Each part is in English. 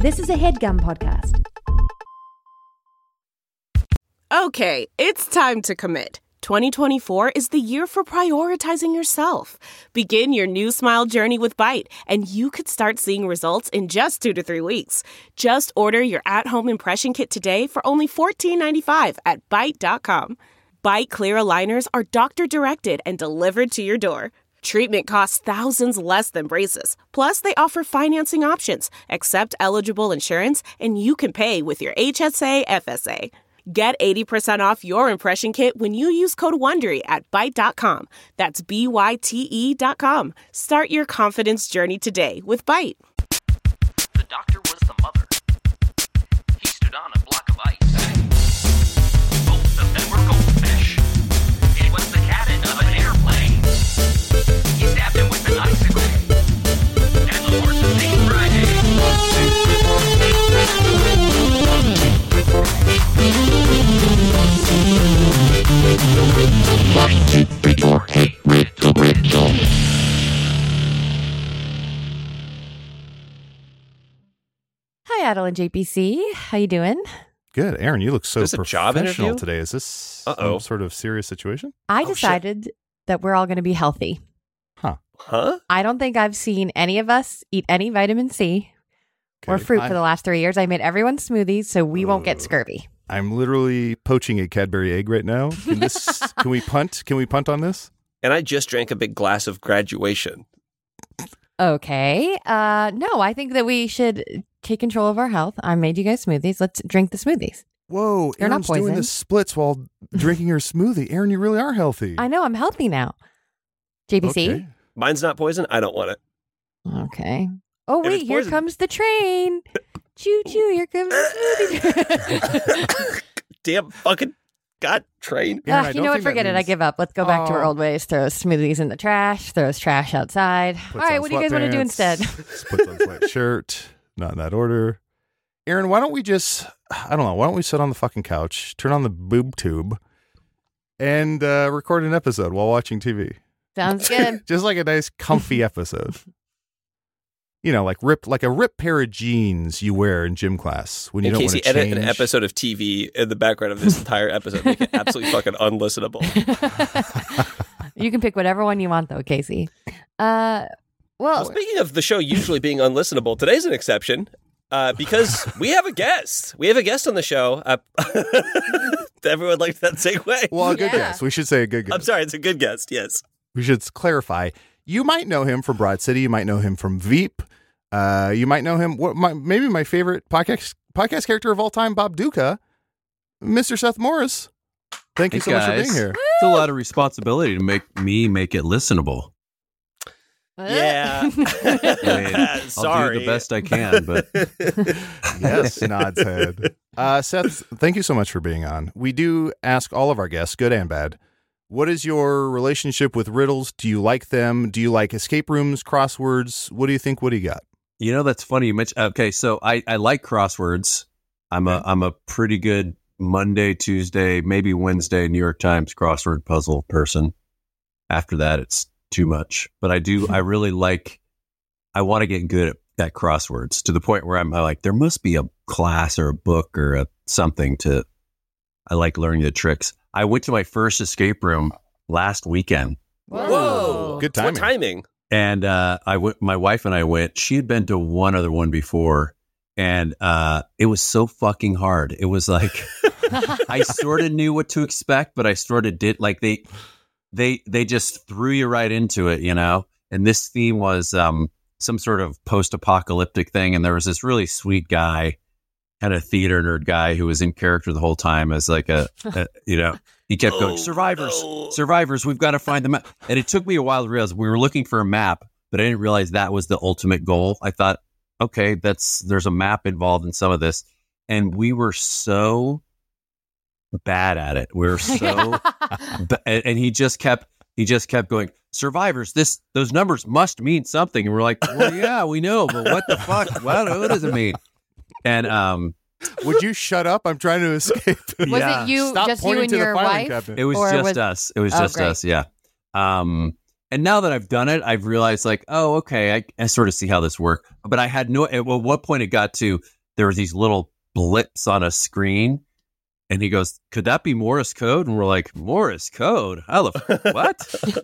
This is a HeadGum podcast. Okay, it's time to commit. 2024 is the year for prioritizing yourself. Begin your new smile journey with Byte, and you could start seeing results in just 2 to 3 weeks. Just order your at-home impression kit today for only $14.95 at Byte.com. Byte Clear aligners are doctor-directed and delivered to your door. Treatment costs thousands less than braces. Plus, they offer financing options, accept eligible insurance, and you can pay with your HSA FSA. Get 80% off your impression kit when you use code WONDERY at Byte.com. That's BYTE.com. Start your confidence journey today with Byte. The doctor was the mother. He stood on a block of ice. Both of them were goldfish. It was the cabin of an airplane. He stabbed him with an icicle. And the horse's name Friday. Hi, Adel and JPC. How you doing? Good. Aaron, you look so Is this a job professional interview? today. Is this some sort of serious situation? I decided that we're all going to be healthy. Huh? I don't think I've seen any of us eat any vitamin C or Okay. fruit for the last 3 years. I made everyone smoothies so we won't get scurvy. I'm literally poaching a Cadbury egg right now. Can we punt? Can we punt on this? And I just drank a big glass of graduation. Okay. No, I think that we should take control of our health. I made you guys smoothies. Let's drink the smoothies. Whoa, They're not Aaron's doing poison. the splits while drinking her smoothie. Aaron, you really are healthy. I know. I'm healthy now. JPC? Okay. Mine's not poison. I don't want it. Okay. Oh, If wait. it's Here poison- comes the train. Choo-choo. Here comes the smoothie train. Damn fucking God train. Aaron, I You don't know what? think that Forget it. I means- give up. Let's go back to our Oh. old ways. Throw smoothies in the trash. Throw trash outside. Puts All right. on What do you guys want to do sweatpants, instead? Puts on white shirt. Not in that order. Aaron, why don't we just, I don't know, why don't we sit on the fucking couch, turn on the boob tube, and record an episode while watching TV? Sounds good. Just like a nice, comfy episode. You know, like a ripped pair of jeans you wear in gym class when you In don't case want you to edit change. an episode of TV in the background of this entire episode, make it absolutely fucking unlistenable. You can pick whatever one you want, though, Casey. Well, speaking of the show usually being unlistenable, today's an exception because we have a guest. We have a guest on the show. Everyone liked that segue. Well, a good Yeah. guess. We should say a good guess. I'm sorry, it's a good guest. Yes. We should clarify. You might know him from Broad City. You might know him from Veep. You might know him. Maybe my favorite podcast character of all time, Bob Duca, Mr. Seth Morris. Thank you so much for being here. It's a lot of responsibility to make it listenable. Yeah. I'll Sorry. do the best I can, but Yes, nods head. Seth, thank you so much for being on. We do ask all of our guests, good and bad, what is your relationship with riddles? Do you like them? Do you like escape rooms, crosswords? What do you think? What do you got? that's funny you mentioned. Okay, so I like crosswords. I'm a pretty good Monday, Tuesday, maybe Wednesday New York Times crossword puzzle person. After that, it's too much. But I really like. I want to get good at crosswords to the point where I'm like, there must be a class or a book or something to. I like learning the tricks. I went to my first escape room last weekend. Whoa. Good What timing? And I went. My wife and I went. She had been to one other one before, and it was so fucking hard. It was like I sort of knew what to expect, but I sort of did. Like they just threw you right into it, you know. And this theme was some sort of post-apocalyptic thing, and there was this really sweet guy, kind of theater nerd guy, who was in character the whole time as like he kept going, survivors, we've got to find the map. And it took me a while to realize we were looking for a map, but I didn't realize that was the ultimate goal. I thought, okay, there's a map involved in some of this. And we were so bad at it. We were so, and he just kept going, survivors, those numbers must mean something. And we're like, well, yeah, we know, but what the fuck? What does it mean? And, Would you shut up? I'm trying to escape. Was it you, Stop just you pointing and to the your filing wife? cabinet. it was Or just was- us. It was Oh, just great. us. Yeah. And now that I've done it, I've realized like, oh, okay, I sort of see how this works. But I had no, at what point it got to, there were these little blips on a screen. And he goes, could that be Morse code? And we're like, Morse code? What?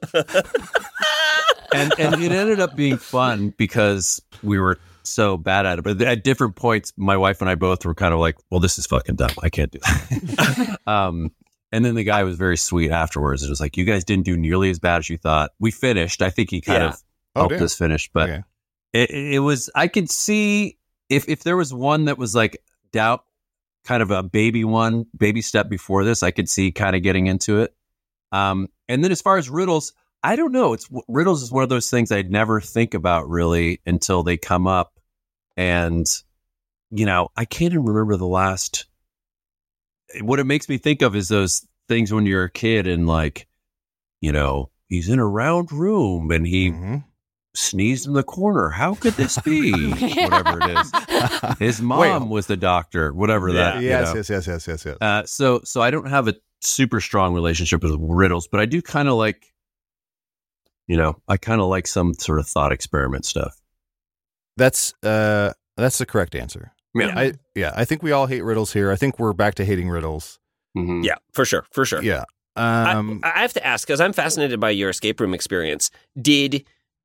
and it ended up being fun because we were so bad at it. But at different points, my wife and I both were kind of like, well, this is fucking dumb. I can't do that. And then the guy was very sweet afterwards. It was like, you guys didn't do nearly as bad as you thought. We finished. I think he kind of helped us finish. But Okay. it was, I could see if there was one that was like doubt, kind of a baby step before this, I could see kind of getting into it. And then as far as riddles, I don't know. Riddles is one of those things I'd never think about really until they come up. And, I can't even remember the last. What it makes me think of is those things when you're a kid and like, he's in a round room and he sneezed in the corner. How could this be? Whatever it is. His mom was the doctor, whatever that. Yes. So I don't have a super strong relationship with riddles, but I do kind of like, I kind of like some sort of thought experiment stuff. That's the correct answer. Yeah. I think we all hate riddles here. I think we're back to hating riddles. Mm-hmm. Yeah, for sure. Yeah. I have to ask, because I'm fascinated by your escape room experience. Did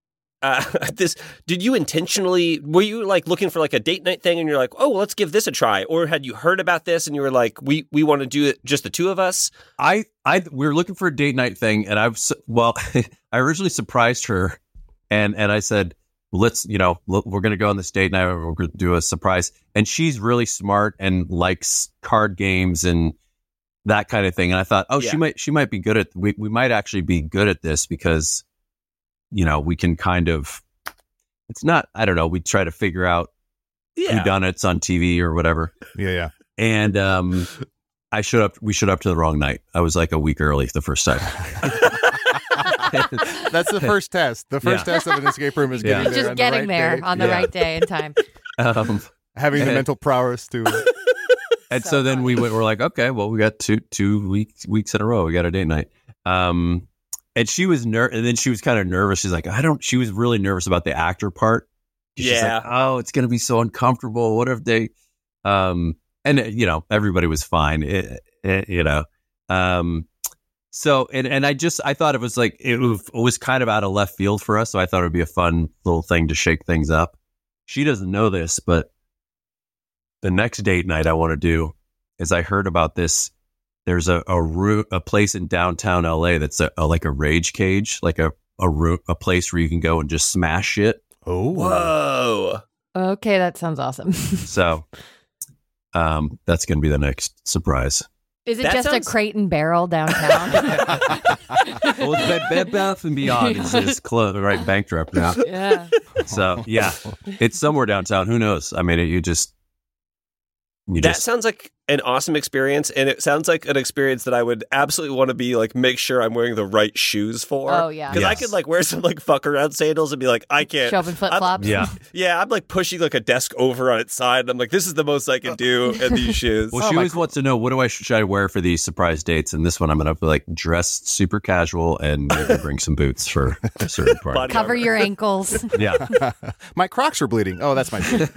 you intentionally, were you like looking for like a date night thing and you're like, oh, well, let's give this a try? Or had you heard about this and you were like, we want to do it just the two of us? We were looking for a date night thing, and I originally surprised her and I said, let's, we're going to go on this date night. We're going to do a surprise. And she's really smart and likes card games and that kind of thing. And I thought, she might be good at, we might actually be good at this because, we can kind of, it's not, I don't know. We try to figure out whodunits on TV or whatever. Yeah. And, we showed up to the wrong night. I was like a week early the first time. That's the first test. The first test of an escape room is getting there. Just getting there on the right day and time. Having the mental prowess to. And so then we're like, okay, well, we got two weeks in a row. We got a date night. And she was and then she was kind of nervous. She's like, she was really nervous about the actor part. She's like, oh, it's going to be so uncomfortable. What if they, and everybody was fine. So, and I thought it was like, it was kind of out of left field for us. So I thought it would be a fun little thing to shake things up. She doesn't know this, but the next date night I want to do is I heard about this. There's a place in downtown LA that's like a rage cage, like a place where you can go and just smash shit. Oh, whoa. Okay, that sounds awesome. So, that's going to be the next surprise. Is it just a Crate and Barrel downtown? Well, Bed Bath and Beyond is closed, right? Bankrupt now. Yeah. So it's somewhere downtown. Who knows? I mean, that sounds like an awesome experience, and it sounds like an experience that I would absolutely want to be like, make sure I'm wearing the right shoes for. Oh yeah, because I could like wear some like fuck around sandals and be like, I can't show up in flip flops. Yeah. I'm like pushing like a desk over on its side. And I'm like, this is the most I can do in these shoes. Well, she always wants to know, what should I wear for these surprise dates? And this one, I'm gonna be like dressed super casual and maybe bring some boots for a certain part. Cover your ankles. Yeah, my Crocs are bleeding. Oh, that's my shoe.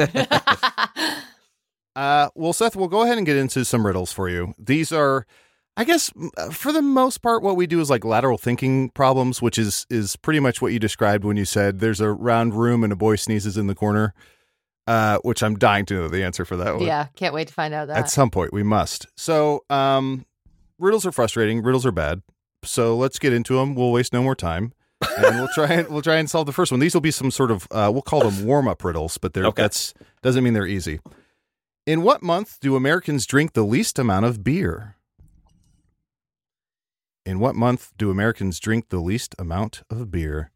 Well, Seth, we'll go ahead and get into some riddles for you. These are, I guess, for the most part, what we do is like lateral thinking problems, which is pretty much what you described when you said there's a round room and a boy sneezes in the corner, which I'm dying to know the answer for that one. Yeah, can't wait to find out that. At some point, we must. So, riddles are frustrating. Riddles are bad. So let's get into them. We'll waste no more time. And we'll try and solve the first one. These will be some sort of, we'll call them warm-up riddles, but that doesn't mean they're easy. In what month do Americans drink the least amount of beer? In what month do Americans drink the least amount of beer?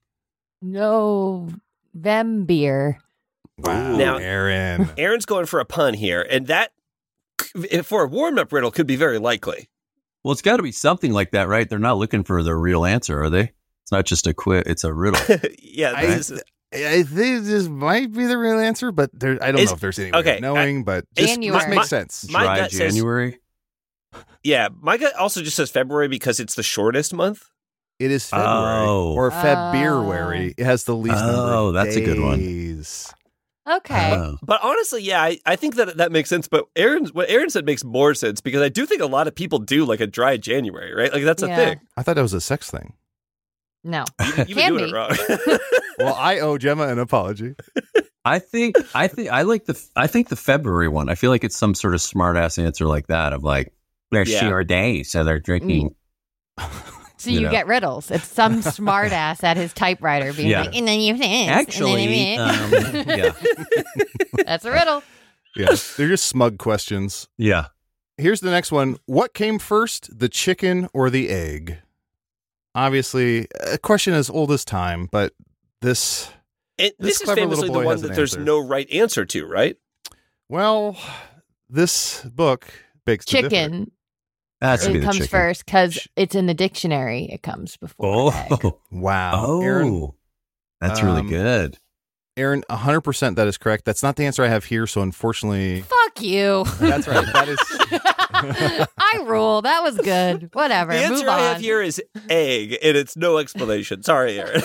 November. Wow, now, Aaron. Aaron's going for a pun here, and that, for a warm-up riddle, could be very likely. Well, it's got to be something like that, right? They're not looking for the real answer, are they? It's not just a quiz; it's a riddle. Yeah, I think this might be the real answer, but I don't know if there's any way of knowing, but just makes sense. My gut January. Yeah, my gut also just says February because it's the shortest month. It is February or February. It has the least number of that's a good one. days. Okay. But honestly, yeah, I think that makes sense. But what Aaron said makes more sense because I do think a lot of people do like a dry January, right? Like that's a thing. I thought that was a sex thing. No. You've been doing it wrong. Well, I owe Gemma an apology. I think the February one. I feel like it's some sort of smart ass answer like that of like they're sheer days, so they're drinking. So you get riddles. It's some smart ass at his typewriter being like, and then you actually, yeah, that's a riddle. Yeah, they're just smug questions. Yeah. Here's the next one. What came first, the chicken or the egg? Obviously, a question as old as time, but this is clever famously little the boy one has that an there's answer. no right answer to, right? Well, this book begs to differ. Chicken. That's It comes first because it's in the dictionary. It comes before egg. Oh, Wow. Aaron, that's really good. Aaron, 100% that is correct. That's not the answer I have here, so unfortunately... Fuck you. That's right. That is... I rule. That was good. Whatever. The answer Move on. I have here is egg, and it's no explanation. Sorry, Aaron.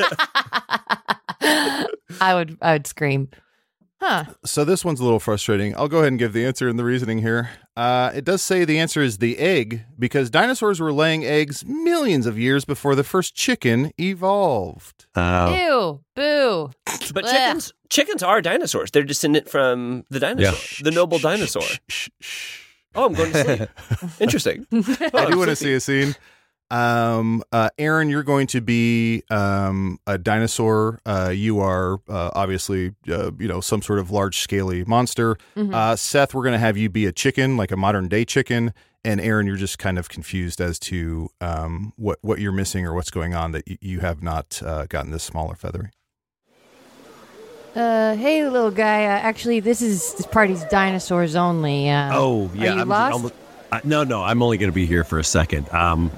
I would scream. Huh. So this one's a little frustrating. I'll go ahead and give the answer and the reasoning here. It does say the answer is the egg because dinosaurs were laying eggs millions of years before the first chicken evolved. Ew. Boo. But Blech. chickens are dinosaurs. They're descendant from the dinosaur, the noble dinosaur. Oh, I'm going to sleep. Interesting. I do want to see a scene. Aaron, you're going to be a dinosaur. You are obviously some sort of large scaly monster. Mm-hmm. Seth, we're going to have you be a chicken, like a modern day chicken. And Aaron, you're just kind of confused as to what you're missing or what's going on that you have not gotten this small or feathery. Hey, little guy. Actually, this party's dinosaurs only. Are you lost? No, I'm only going to be here for a second. I'm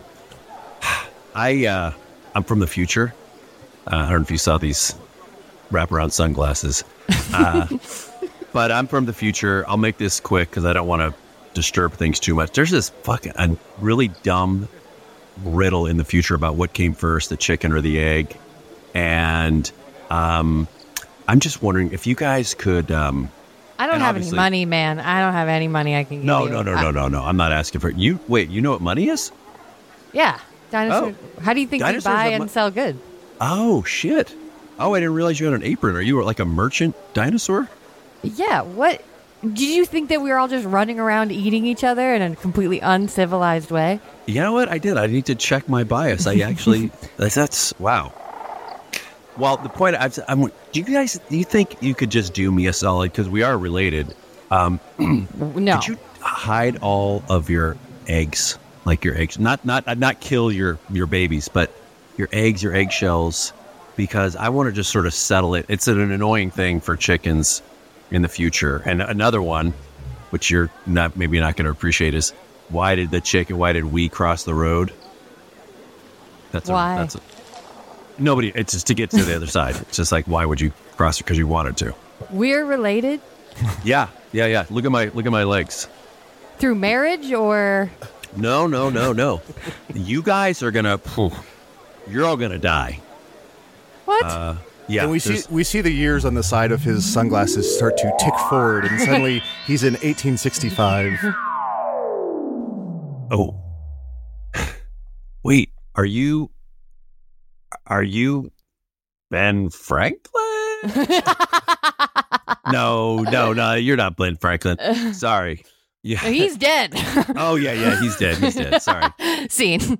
from the future. I don't know if you saw these wraparound sunglasses, but I'm from the future. I'll make this quick because I don't want to disturb things too much. There's this a really dumb riddle in the future about what came first, the chicken or the egg, and I'm just wondering if you guys could. I don't have any money, man. I don't have any money I can give you. No. I'm not asking for it. You wait. You know what money is? Yeah, dinosaur. How do you think you Dinosaurs buy have and sell good? Oh shit! Oh, I didn't realize you had an apron. Are you like a merchant dinosaur? Yeah. What? Did you think that we were all just running around eating each other in a completely uncivilized way? You know what? I did. I need to check my bias. I actually. that's wow. Well, the point do you think you could just do me a solid because we are related? No. Could you hide all of your eggs, like your eggs, not kill your babies, but your eggs, your eggshells, because I want to just sort of settle it. It's an annoying thing for chickens in the future. And another one, which you're maybe not going to appreciate, is why did we cross the road? Why? Nobody. It's just to get to the other side. It's just like, why would you cross it? Because you wanted to. We're related Yeah. Look at my legs. through marriage or? No. You guys are gonna. You're all gonna die. What? Yeah. And we see the years on the side of his sunglasses start to tick forward, and suddenly he's in 1865. Oh. Wait. Are you Ben Franklin? No, you're not Ben Franklin. Sorry. Yeah. He's dead. Oh, yeah, he's dead. Sorry. Scene. Who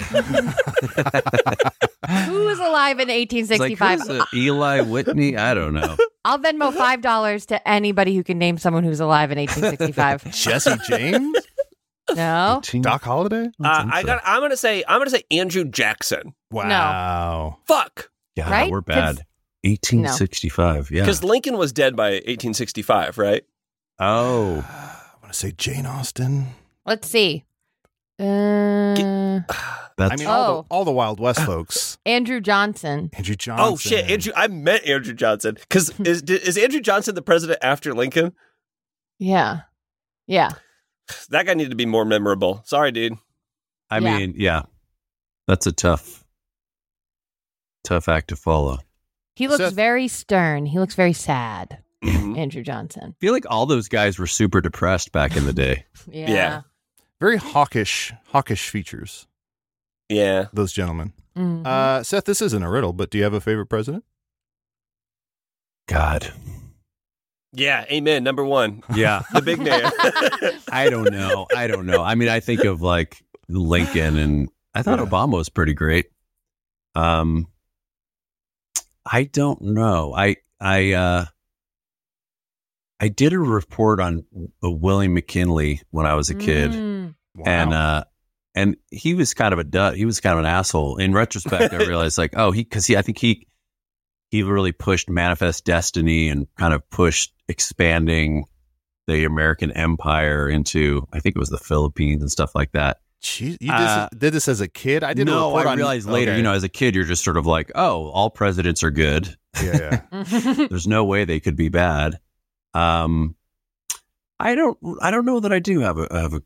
was alive in 1865? It's like, Eli Whitney? I don't know. I'll Venmo $5 to anybody who can name someone who's alive in 1865. Jesse James? No. Doc Holliday? I'm gonna say Andrew Jackson. Wow. Fuck. Yeah, Right? we're bad. 1865, yeah. Because Lincoln was dead by 1865, right? Oh. I want to say Jane Austen. Let's see. That's all the Wild West folks. Andrew Johnson. Andrew Johnson. Oh shit, I meant Andrew Johnson. Because is Andrew Johnson the president after Lincoln? Yeah. That guy needed to be more memorable. Sorry, dude. I mean, yeah. That's a tough tough act to follow. He looks Seth- very stern. He looks very sad. Andrew Johnson. I feel like all those guys were super depressed back in the day. Yeah. Very hawkish features, Yeah. those gentlemen. Mhm. Seth, this isn't a riddle, but do you have a favorite president? God. Yeah. Amen. Number one. Yeah. The big name. I don't know. I mean, I think of like Lincoln, and I thought Obama was pretty great. I don't know. I did a report on William McKinley when I was a kid, Mm. Wow. and he was kind of a dud. He was kind of an asshole. In retrospect, I realized like, oh, I think he really pushed Manifest Destiny and kind of pushed expanding the American empire into, I think it was the Philippines and stuff like that. Jeez, you did this as a kid? I did a No, report I on realized later, Okay. as a kid, you're just sort of like, oh, all presidents are good. Yeah. There's no way they could be bad. I don't know that I do have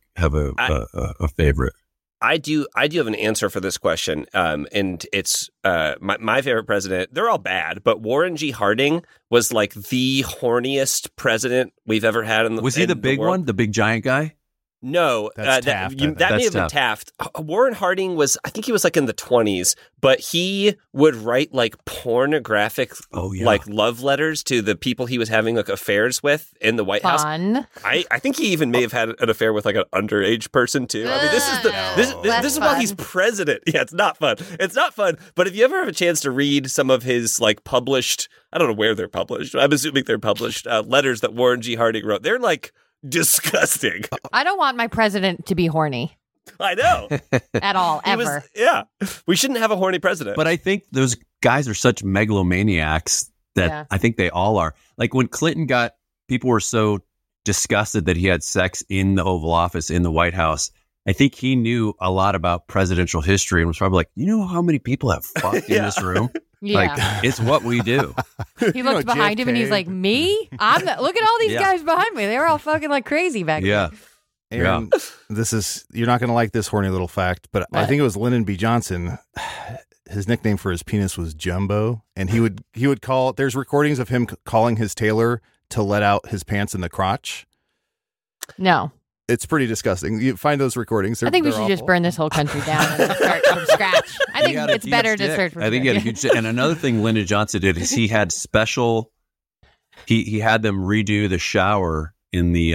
a favorite. I do have an answer for this question. And it's my favorite president. They're all bad, but Warren G. Harding was like the horniest president we've ever had in the Was he the big world. one, the big giant guy? No, That's Taft, I think. that may That's have been Taft. Warren Harding was, I think he was like in the 20s, but he would write like pornographic, Oh, yeah. like love letters to the people he was having like affairs with in the White House. Fun. I think he even may have had an affair with like an underage person too. I mean, this is That's this is while fun. he's president. Yeah, it's not fun. It's not fun. But if you ever have a chance to read some of his like published, I don't know where they're published. I'm assuming they're published letters that Warren G. Harding wrote. They're like disgusting. I don't want my president to be horny I know. at all, He was- ever. yeah, we shouldn't have a horny president. But I think those guys are such megalomaniacs that Yeah. I think they all are. Like when Clinton people were so disgusted that he had sex in the Oval Office, in the White House. I think he knew a lot about presidential history and was probably like, you know how many people have fucked in Yeah. this room? Yeah. Like, it's what we do. He looked behind him and he's JFK. like, me? Look at all these Yeah. guys behind me. They were all fucking like crazy back Yeah. then. Aaron, you're not going to like this horny little fact, but I What? think it was Lyndon B. Johnson. His nickname for his penis was Jumbo, and he would call. There's recordings of him calling his tailor to let out his pants in the crotch. No. It's pretty disgusting. You find those recordings. I think we they're should just awful. burn this whole country down and start from scratch. I He think had a it's huge better to dick. search from I think he had a scratch. huge. And another thing Lyndon Johnson did is he had special. He had them redo the shower in the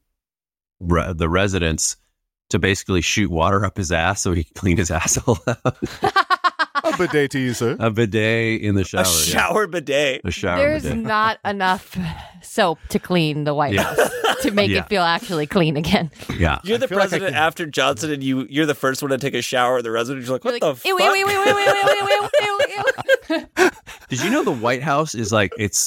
residence to basically shoot water up his ass so he could clean his asshole out. A bidet to you, sir. A bidet in the shower. a shower bidet. Yeah. A shower There's bidet. not enough soap to clean the White Yeah. House to make Yeah. it feel actually clean again. Yeah. You're the feel like I president could- after Johnson, and you're the first one to take a shower. The resident, you're like, what the fuck? Ew, ew, ew, ew, ew, ew, ew, ew, ew, ew, ew. Did you know the White House is like it's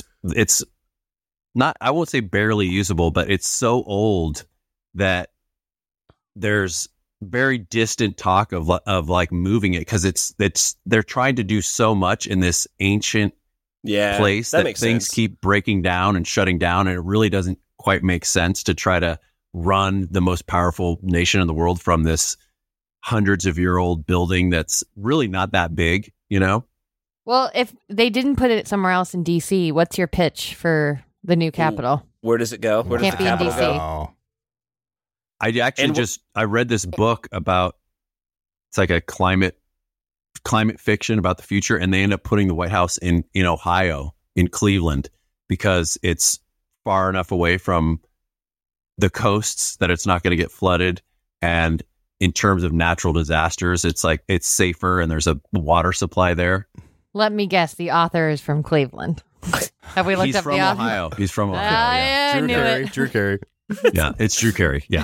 not, I won't say barely usable, but it's so old that there's very distant talk of like moving it because they're trying to do so much in this ancient Yeah, place that that makes things sense. keep breaking down and shutting down, and it really doesn't quite make sense to try to run the most powerful nation in the world from this hundreds of year old building that's really not that big, you know? Well, if they didn't put it somewhere else in D.C., what's your pitch for the new capital? Where does it go? Where does Can't the be in capital DC. go? Oh. I actually And I read this book about, it's like a climate fiction about the future, and they end up putting the White House in Ohio, in Cleveland, because it's far enough away from the coasts that it's not going to get flooded, and in terms of natural disasters, it's like it's safer and there's a water supply there. Let me guess. The author is from Cleveland. Have we looked He's up from the author? Ohio. He's from Ohio. Ah, Yeah. yeah, I Drew knew Carey. it. Drew Carey. Yeah, it's Drew Carey. Yeah.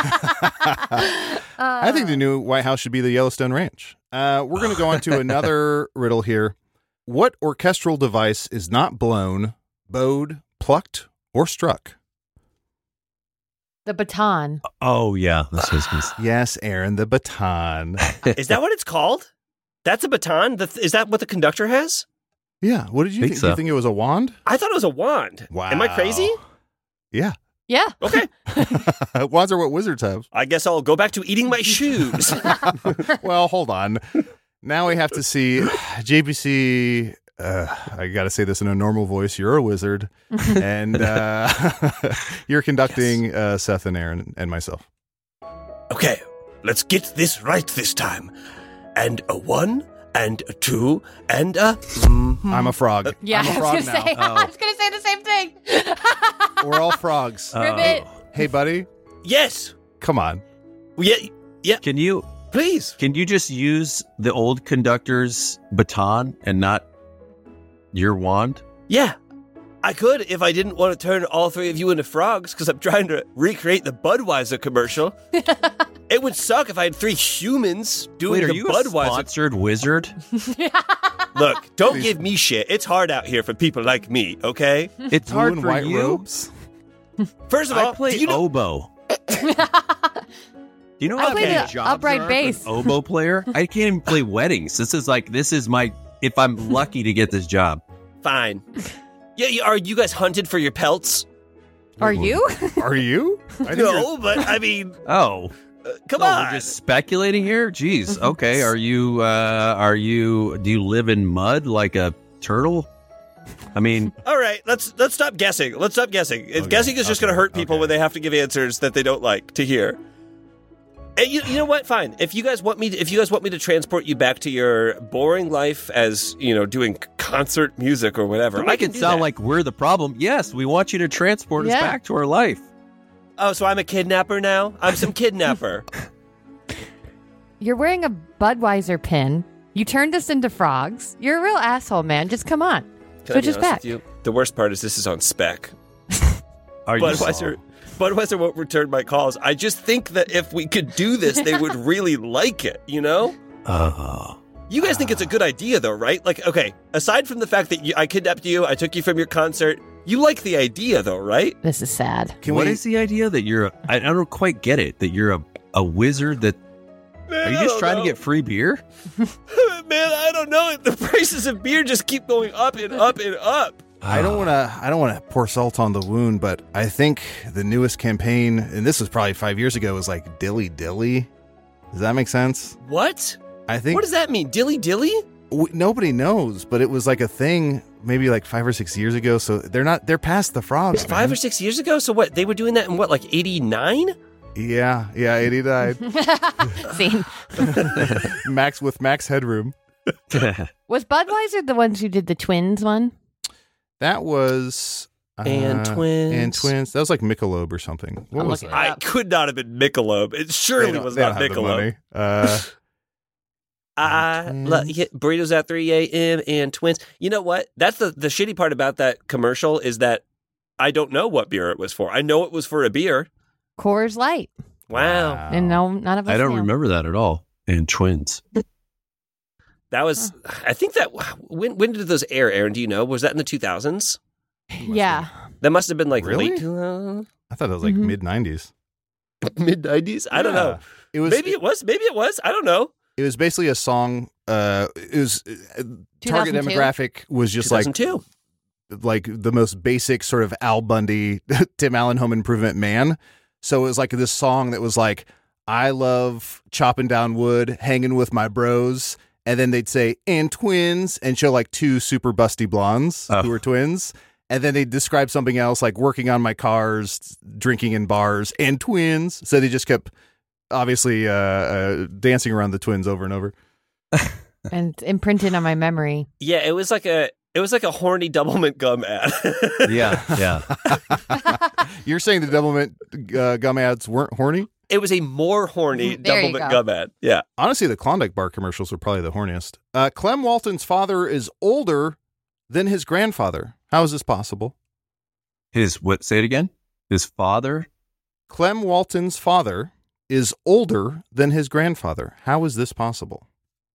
I think the new White House should be the Yellowstone Ranch. We're going to go on to another riddle here. What orchestral device is not blown, bowed, plucked, or struck? The baton. Oh, yeah. That's what I was Yes, Aaron, the baton. Is that what it's called? That's a baton? Is that what the conductor has? Yeah. What did you Think think? so. Do you think it was a wand? I thought it was a wand. Wow. Am I crazy? Yeah. Yeah. Okay. Wands are what wizards have. I guess I'll go back to eating my shoes. Well, hold on. Now we have to see JPC. I got to say this in a normal voice. You're a wizard, and you're conducting Seth and Aaron and myself. Okay, let's get this right this time. And a 1, and a 2, and a... I'm a frog. Yeah, I'm a I frog was now. gonna say. I was gonna say the same thing. We're all frogs. Ribbit. Hey, buddy, Yes. come on. Yeah, Can you please. just use the old conductor's baton and not your wand? Yeah, I could if I didn't want to turn all 3 of you into frogs because I'm trying to recreate the Budweiser commercial. It would suck if I had 3 humans doing Wait, are the you Budweiser. a sponsored wizard? Look, don't give me shit. It's hard out here for people like me, okay? It's Blue hard and for white you. robes. First of all, I play do you know... oboe. Do you know I how play many the jobs upright there are bass. for an oboe player? I can't even play weddings. This is my, if I'm lucky to get this job. Fine. Yeah, are you guys hunted for your pelts? Are you? Are you? I think No, but I mean, Oh, come no, on. we're just speculating here? Jeez. Okay. Are you, do you live in mud like a turtle? I mean, All right, let's stop guessing. Let's stop guessing. Okay, Guessing is just going to hurt people okay. when they have to give answers that they don't like to hear. And you know what? Fine. If you guys want me to transport you back to your boring life as doing concert music or whatever, don't I make can it do sound that. like we're the problem. Yes, we want you to transport us Yeah. back to our life. Oh, so I'm a kidnapper now? I'm some kidnapper. You're wearing a Budweiser pin. You turned us into frogs. You're a real asshole, man. Just come on. Can I Switch be us honest back. with you? The worst part is this is on spec. Are Budweiser won't return my calls. I just think that if we could do this, they would really like it, you know? You guys think it's a good idea, though, right? Like, okay, aside from the fact that I kidnapped you, I took you from your concert, you like the idea, though, right? This is sad. What is the idea that you're? I don't quite get it. That you're a wizard. That are you just trying to get free beer? Man, I don't know. The prices of beer just keep going up and up and up. I don't want to pour salt on the wound, but I think the newest campaign, and this was probably 5 years ago, was like Dilly Dilly. Does that make sense? What? I think What does that mean? Dilly Dilly? nobody knows, but it was like a thing maybe like 5 or 6 years ago. So they're past the frogs. It was 5 or 6 years ago? So what? They were doing that in what, like 89? Yeah, 89. Scene. Max headroom. Was Budweiser the ones who did the twins one? That was And Twins. And Twins. That was like Michelob or something. What I'm was looking that? it I up. could not have been Michelob. It surely was They don't not have the Michelob. money. Burritos at 3 a.m. and Twins. You know what? That's the shitty part about that commercial is that I don't know what beer it was for. I know it was for a beer. Coors Light. Wow. And no, none of us I don't knew. remember that at all. And twins. That was, I think that, when did those air, Aaron? Do you know? Was that in the 2000s? Yeah. That must have been like Really? late I thought it was like Mhm. mid 90s. mid 90s. I don't know. It was Maybe it was. Maybe it was. I don't know. It was basically a song. It was target 2002? demographic was just like 2002. the most basic sort of Al Bundy, Tim Allen Home Improvement man. So it was like this song that was like, I love chopping down wood, hanging with my bros. And then they'd say, and twins, and show like two super busty blondes who were twins. And then they'd describe something else like working on my cars, drinking in bars, and twins. So they just kept obviously dancing around the twins over and over. And it's imprinted on my memory. Yeah, it was like a horny Doublemint gum ad. Yeah. You're saying the Doublemint gum ads weren't horny? It was a more horny There you Doublemint go. gum ad. Yeah. Honestly, the Klondike bar commercials were probably the horniest. Clem Walton's father is older than his grandfather. How is this possible? Say it again? His father? Clem Walton's father is older than his grandfather. How is this possible?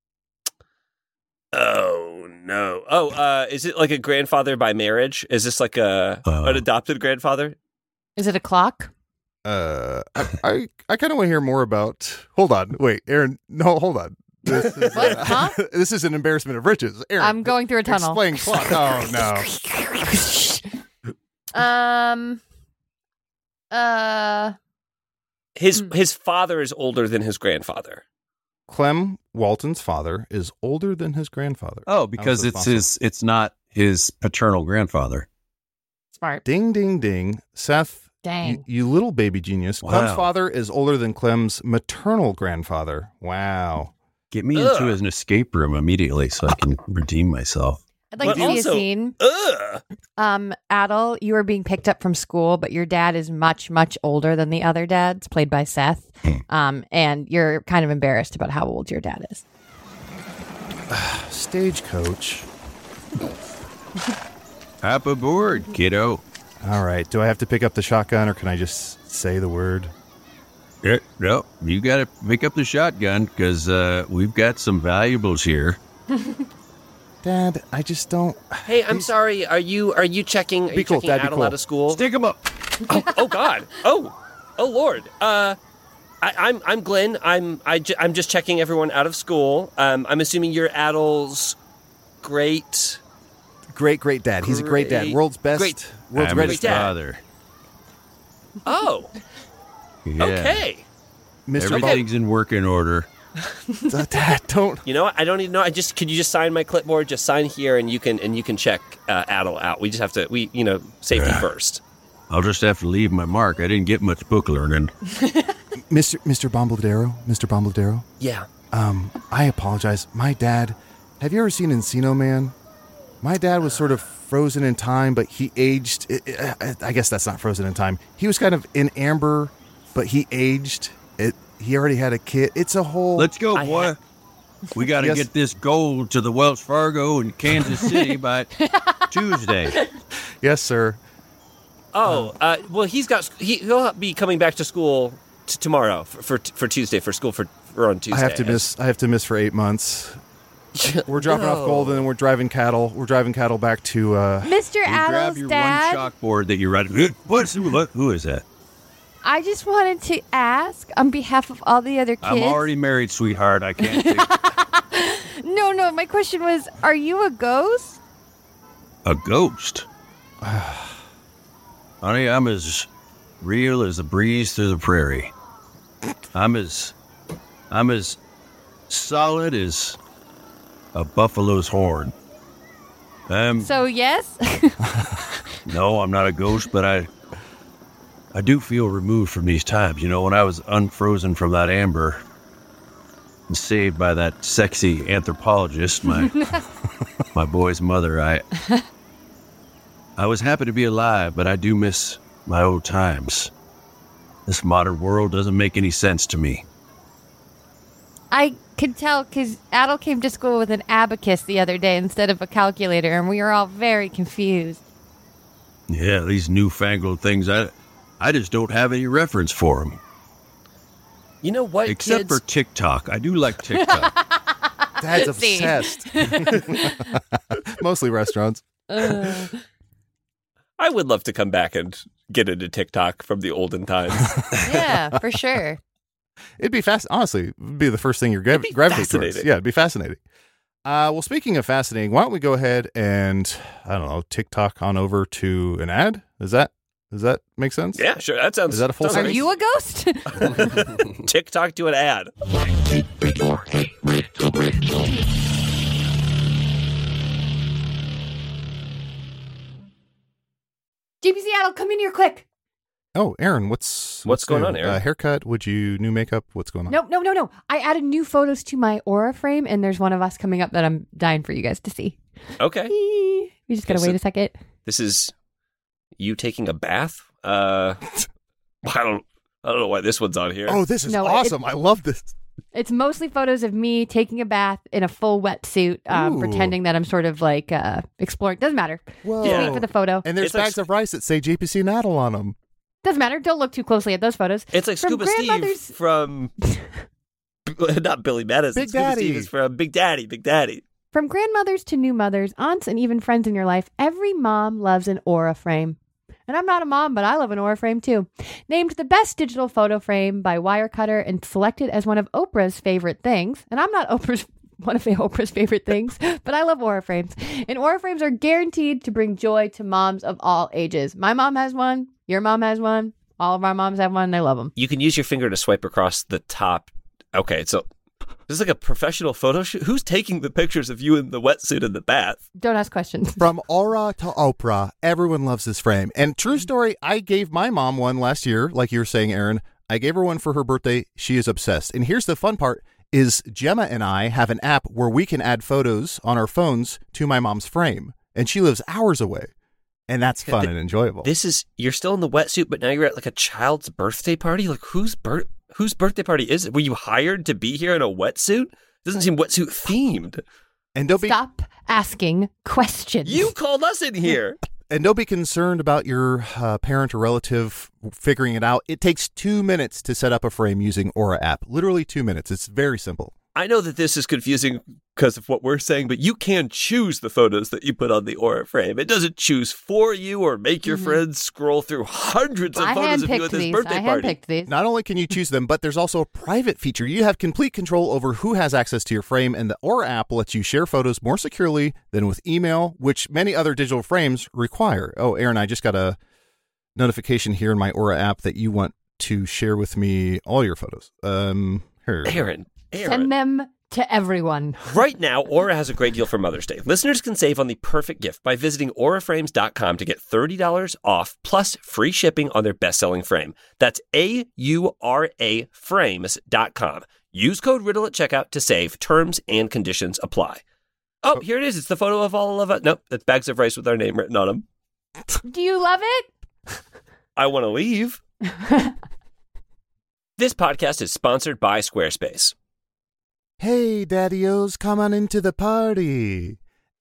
Oh no. Oh, is it like a grandfather by marriage? Is this like an adopted grandfather? Is it a clock? I kind of want to hear more about. Hold on, wait, Aaron. No, hold on. This is, What? Huh? This is an embarrassment of riches. Aaron, I'm going through a tunnel. Explain clock. Oh no. His father is older than his grandfather. Clem Walton's father is older than his grandfather. Oh, because it's not his paternal grandfather. Smart. Ding, ding, ding. Seth, Dang. you little baby genius. Wow. Clem's father is older than Clem's maternal grandfather. Wow. Get me into an escape room immediately so I can redeem myself. I'd like But to see also- a scene. Adel, you are being picked up from school, but your dad is much, much older than the other dads, played by Seth. And you're kind of embarrassed about how old your dad is. Stagecoach. Hop aboard, kiddo. All right. Do I have to pick up the shotgun or can I just say the word? Yeah, no, you got to pick up the shotgun because we've got some valuables here. Dad, I just don't. Hey, I'm sorry. Are you checking? Are Be you cool, checking Dad, be Adel cool. out of school? Stick him up. Oh God. Oh Lord. I'm Glenn. I'm just checking everyone out of school. I'm assuming you're Adel's great. Great dad. He's a great dad. Great- World's best. great- World's I'm greatest his dad. father. Oh. Yeah. Okay. Mr. Everything's in working order. Dad, don't. You know what? I don't even know. Could you just sign my clipboard? Just sign here, and you can check Adel out. We just have to. Safety first. I'll just have to leave my mark. I didn't get much book learning. Mr. Bombadero. Yeah. I apologize. My dad. Have you ever seen Encino Man? My dad was sort of frozen in time, but he aged. I guess that's not frozen in time. He was kind of in amber, but he aged. He already had a kid. It's a whole. Let's go, boy. We got to Yes. get this gold to the Wells Fargo in Kansas City by Tuesday. Yes, sir. Oh. Well, he'll be coming back to school tomorrow for Tuesday for school for on Tuesday. I have to miss for 8 months. We're dropping off gold and then we're driving cattle. We're driving cattle back to. Mr. You grab Adel's your dad, one chalkboard that you're writing. Who is that? I just wanted to ask on behalf of all the other kids. I'm already married, sweetheart. I can't take No, my question was, are you a ghost? a ghost. Honey, I'm as real as the breeze through the prairie. I'm as solid as a buffalo's horn. So, yes? No, I'm not a ghost, but I do feel removed from these times. You know, when I was unfrozen from that amber and saved by that sexy anthropologist, my boy's mother, I was happy to be alive, but I do miss my old times. This modern world doesn't make any sense to me. I could tell because Adel came to school with an abacus the other day instead of a calculator, and we were all very confused. Yeah, these newfangled things, I just don't have any reference for them. You know what, Except kids? for TikTok. I do like TikTok. Dad's See. obsessed. Mostly restaurants. I would love to come back and get into TikTok from the olden times. Yeah, for sure. It'd be fast. Honestly, it'd be the first thing you're It'd be gravitating towards. fascinating. Yeah, it'd be fascinating. Well, speaking of fascinating, why don't we go ahead and TikTok on over to an ad? Does that make sense? Yeah, sure. That sounds. Is that a full sounds Are great. you a ghost? TikTok to an ad? JP Seattle, come in here quick. Oh, Aaron, what's going new? on, Aaron? Haircut? New makeup? What's going on? No. I added new photos to my Aura frame, and there's one of us coming up that I'm dying for you guys to see. Okay. We just gotta Okay, wait a second. This is you taking a bath? I don't know why this one's on here. Oh, this is No, awesome. I love this. It's mostly photos of me taking a bath in a full wetsuit, Ooh. pretending that I'm sort of like exploring. Doesn't matter. Whoa. Just wait for the photo. And there's It's like- bags of rice that say JPC Naddle on them. Doesn't matter. Don't look too closely at those photos. It's like From Scuba Steve grandmother's- from not Billy Madison. Big Scuba Daddy. Steve is from Big Daddy. Big Daddy. From grandmothers to new mothers, aunts, and even friends in your life, every mom loves an Aura frame. And I'm not a mom, but I love an Aura frame too. Named the best digital photo frame by Wirecutter and selected as one of Oprah's favorite things. And I'm not one of Oprah's favorite things, but I love Aura frames. And Aura frames are guaranteed to bring joy to moms of all ages. My mom has one. Your mom has one. All of our moms have one. And I love them. You can use your finger to swipe across the top. Okay, so This is like a professional photo shoot. Who's taking the pictures of you in the wetsuit in the bath? Don't ask questions. From Aura to Oprah, everyone loves this frame. And true story, I gave my mom one last year, like you were saying, Aaron. I gave her one for her birthday. She is obsessed. And here's the fun part is Gemma and I have an app where we can add photos on our phones to my mom's frame. And she lives hours away. And that's fun and enjoyable. You're still in the wetsuit, but now you're at like a child's birthday party? Like whose birthday party is it? Were you hired to be here in a wetsuit? Doesn't seem wetsuit themed. And don't Stop asking questions. You called us in here. And don't be concerned about your parent or relative figuring it out. It takes 2 minutes to set up a frame using Aura app. Literally 2 minutes. It's very simple. I know that this is confusing because of what we're saying, but you can choose the photos that you put on the Aura frame. It doesn't choose for you or make your friends scroll through hundreds of photos of you at this birthday party. I handpicked these. Not only can you choose them, but there's also a private feature. You have complete control over who has access to your frame, and the Aura app lets you share photos more securely than with email, which many other digital frames require. Oh, Aaron, I just got a notification here in my Aura app that you want to share with me all your photos. Here. Aaron. Send them to everyone. Right now, Aura has a great deal for Mother's Day. Listeners can save on the perfect gift by visiting auraframes.com to get $30 off plus free shipping on their best-selling frame. That's AURA frames.com. Use code RIDDLE at checkout to save. Terms and conditions apply. Oh, here it is. It's the photo of all of us. Nope, it's bags of rice with our name written on them. Do you love it? I want to leave. This podcast is sponsored by Squarespace. Hey, daddy-os, come on into the party.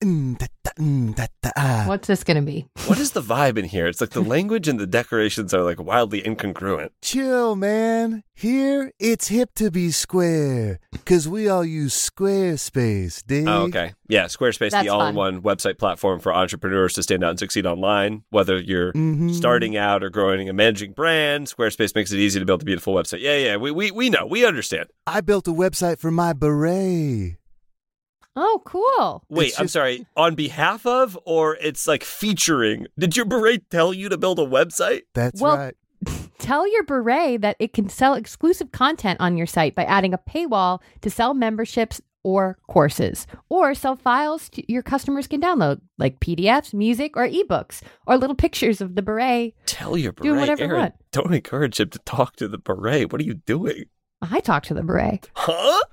What's this going to be? What is the vibe in here? It's like the language and the decorations are like wildly incongruent. Chill, man. Here, it's hip to be square, because we all use Squarespace, dig? Oh, okay. Yeah, Squarespace, That's the all-in-one website platform for entrepreneurs to stand out and succeed online. Whether you're starting out or growing a managing brand, Squarespace makes it easy to build a beautiful website. Yeah, we know. We understand. I built a website for my beret. Oh, cool. Wait, I'm sorry. On behalf of, or it's like featuring? Did your beret tell you to build a website? That's Well, right. Tell your beret that it can sell exclusive content on your site by adding a paywall to sell memberships or courses, or sell files your customers can download, like PDFs, music, or ebooks, or little pictures of the beret. Tell your beret, Do whatever you Aaron, want. don't encourage him to talk to the beret. What are you doing? I talk to the beret. Huh?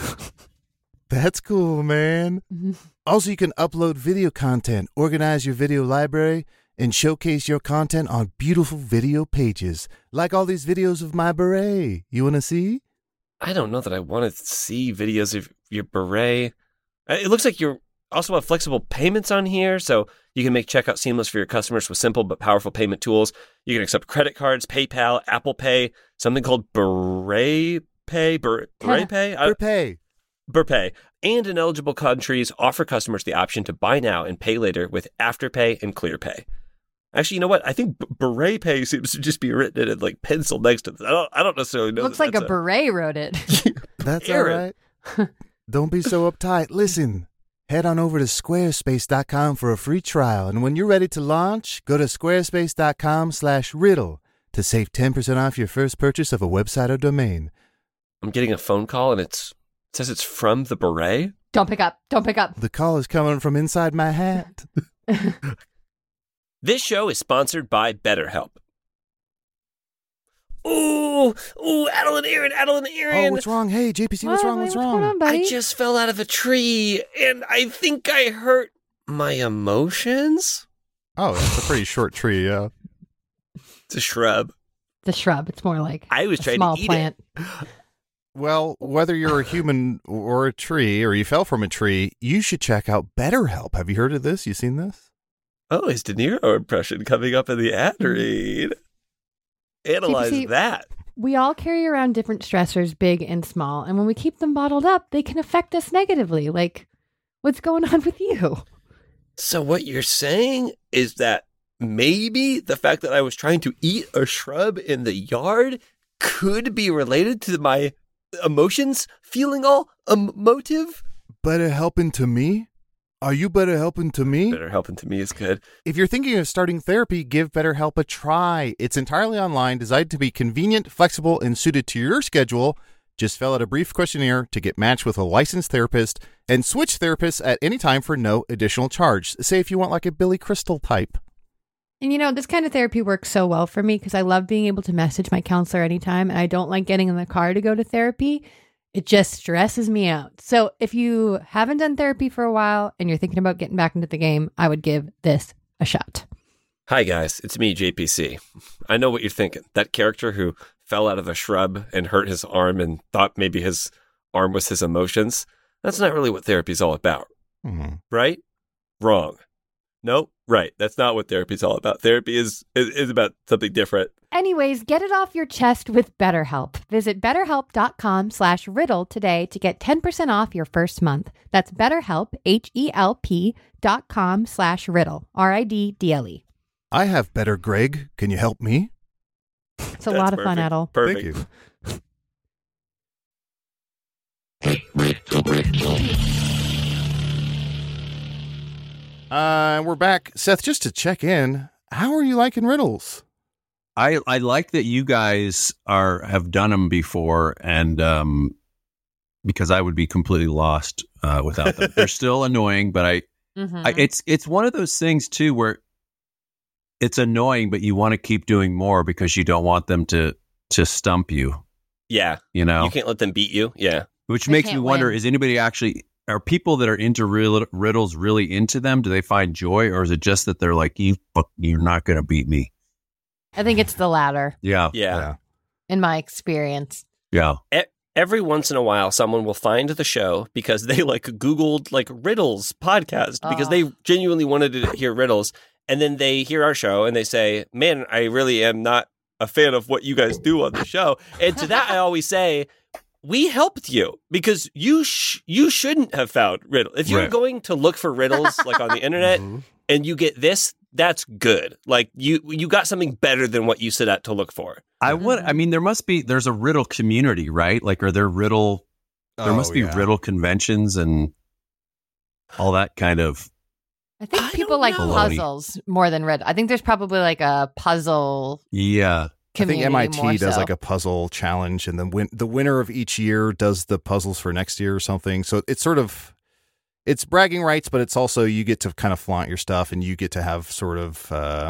That's cool, man. Also, you can upload video content, organize your video library, and showcase your content on beautiful video pages, like all these videos of my beret. You want to see? I don't know that I want to see videos of your beret. It looks like you also have flexible payments on here, so you can make checkout seamless for your customers with simple but powerful payment tools. You can accept credit cards, PayPal, Apple Pay, something called Beret Pay. Beret Pay? Prepay. Burpay, and in eligible countries offer customers the option to buy now and pay later with Afterpay and ClearPay. Actually, you know what? I think Beret Pay seems to just be written in like pencil next to this. I don't necessarily know. Looks like a beret wrote it. That's Aaron. all right. Don't be so uptight. Listen, head on over to squarespace.com for a free trial. And when you're ready to launch, go to squarespace.com/riddle to save 10% off your first purchase of a website or domain. I'm getting a phone call and it says it's from the beret. Don't pick up. Don't pick up. The call is coming from inside my hat. This show is sponsored by BetterHelp. Ooh, Adeline Aaron. Oh, what's wrong? Hey, JPC, what's wrong? What's going wrong? on, buddy? I just fell out of a tree and I think I hurt my emotions. Oh, that's a pretty short tree, yeah. It's a shrub. The shrub. It's more like I was a trying small to eat plant. it. Well, whether you're a human or a tree, or you fell from a tree, you should check out BetterHelp. Have you heard of this? You seen this? Oh, his De Niro impression coming up in the ad read. Analyze JPC, that. We all carry around different stressors, big and small, and when we keep them bottled up, they can affect us negatively. Like, what's going on with you? So what you're saying is that maybe the fact that I was trying to eat a shrub in the yard could be related to my emotions feeling all emotive? Better helping to me? Are you better helping to me? Better helping to me is good. If you're thinking of starting therapy, give BetterHelp a try. It's entirely online, designed to be convenient, flexible, and suited to your schedule. Just fill out a brief questionnaire to get matched with a licensed therapist and switch therapists at any time for no additional charge. Say if you want like a Billy Crystal type. And this kind of therapy works so well for me because I love being able to message my counselor anytime, and I don't like getting in the car to go to therapy. It just stresses me out. So if you haven't done therapy for a while and you're thinking about getting back into the game, I would give this a shot. Hi, guys. It's me, JPC. I know what you're thinking. That character who fell out of a shrub and hurt his arm and thought maybe his arm was his emotions. That's not really what therapy's all about. Mm-hmm. Right? Wrong. Nope. Right. That's not what therapy's all about. Therapy is about something different. Anyways, get it off your chest with BetterHelp. Visit BetterHelp.com/riddle today to get 10% off your first month. That's BetterHelp, HELP.com/riddle, RIDDLE. I have better, Greg. Can you help me? It's a lot of fun, Edel. Perfect. Thank you. We're back. Seth, just to check in, how are you liking riddles? I like that you guys have done them before, and because I would be completely lost without them. They're still annoying, but it's one of those things too where it's annoying, but you want to keep doing more because you don't want them to stump you. Yeah. You know? You can't let them beat you. Yeah. Which They makes me can't wonder, win. is anybody actually, are people that are into riddles really into them? Do they find joy, or is it just that they're like, you're not going to beat me? I think it's the latter, Yeah. Yeah. in my experience. Yeah. Every once in a while, someone will find the show because they Googled riddles podcast because they genuinely wanted to hear riddles. And then they hear our show and they say, man, I really am not a fan of what you guys do on the show. And to that, I always say, we helped you because you shouldn't have found riddles. If you're going to look for riddles on the internet and you get this, that's good. You got something better than what you set out to look for. There's a riddle community, right? Are there there must be riddle conventions and all that kind of. I think people like puzzles more than riddle. I think there's probably a puzzle Yeah. I think community more MIT does so. a puzzle challenge, and then the winner of each year does the puzzles for next year or something. So it's it's bragging rights, but it's also you get to kind of flaunt your stuff, and you get to have sort of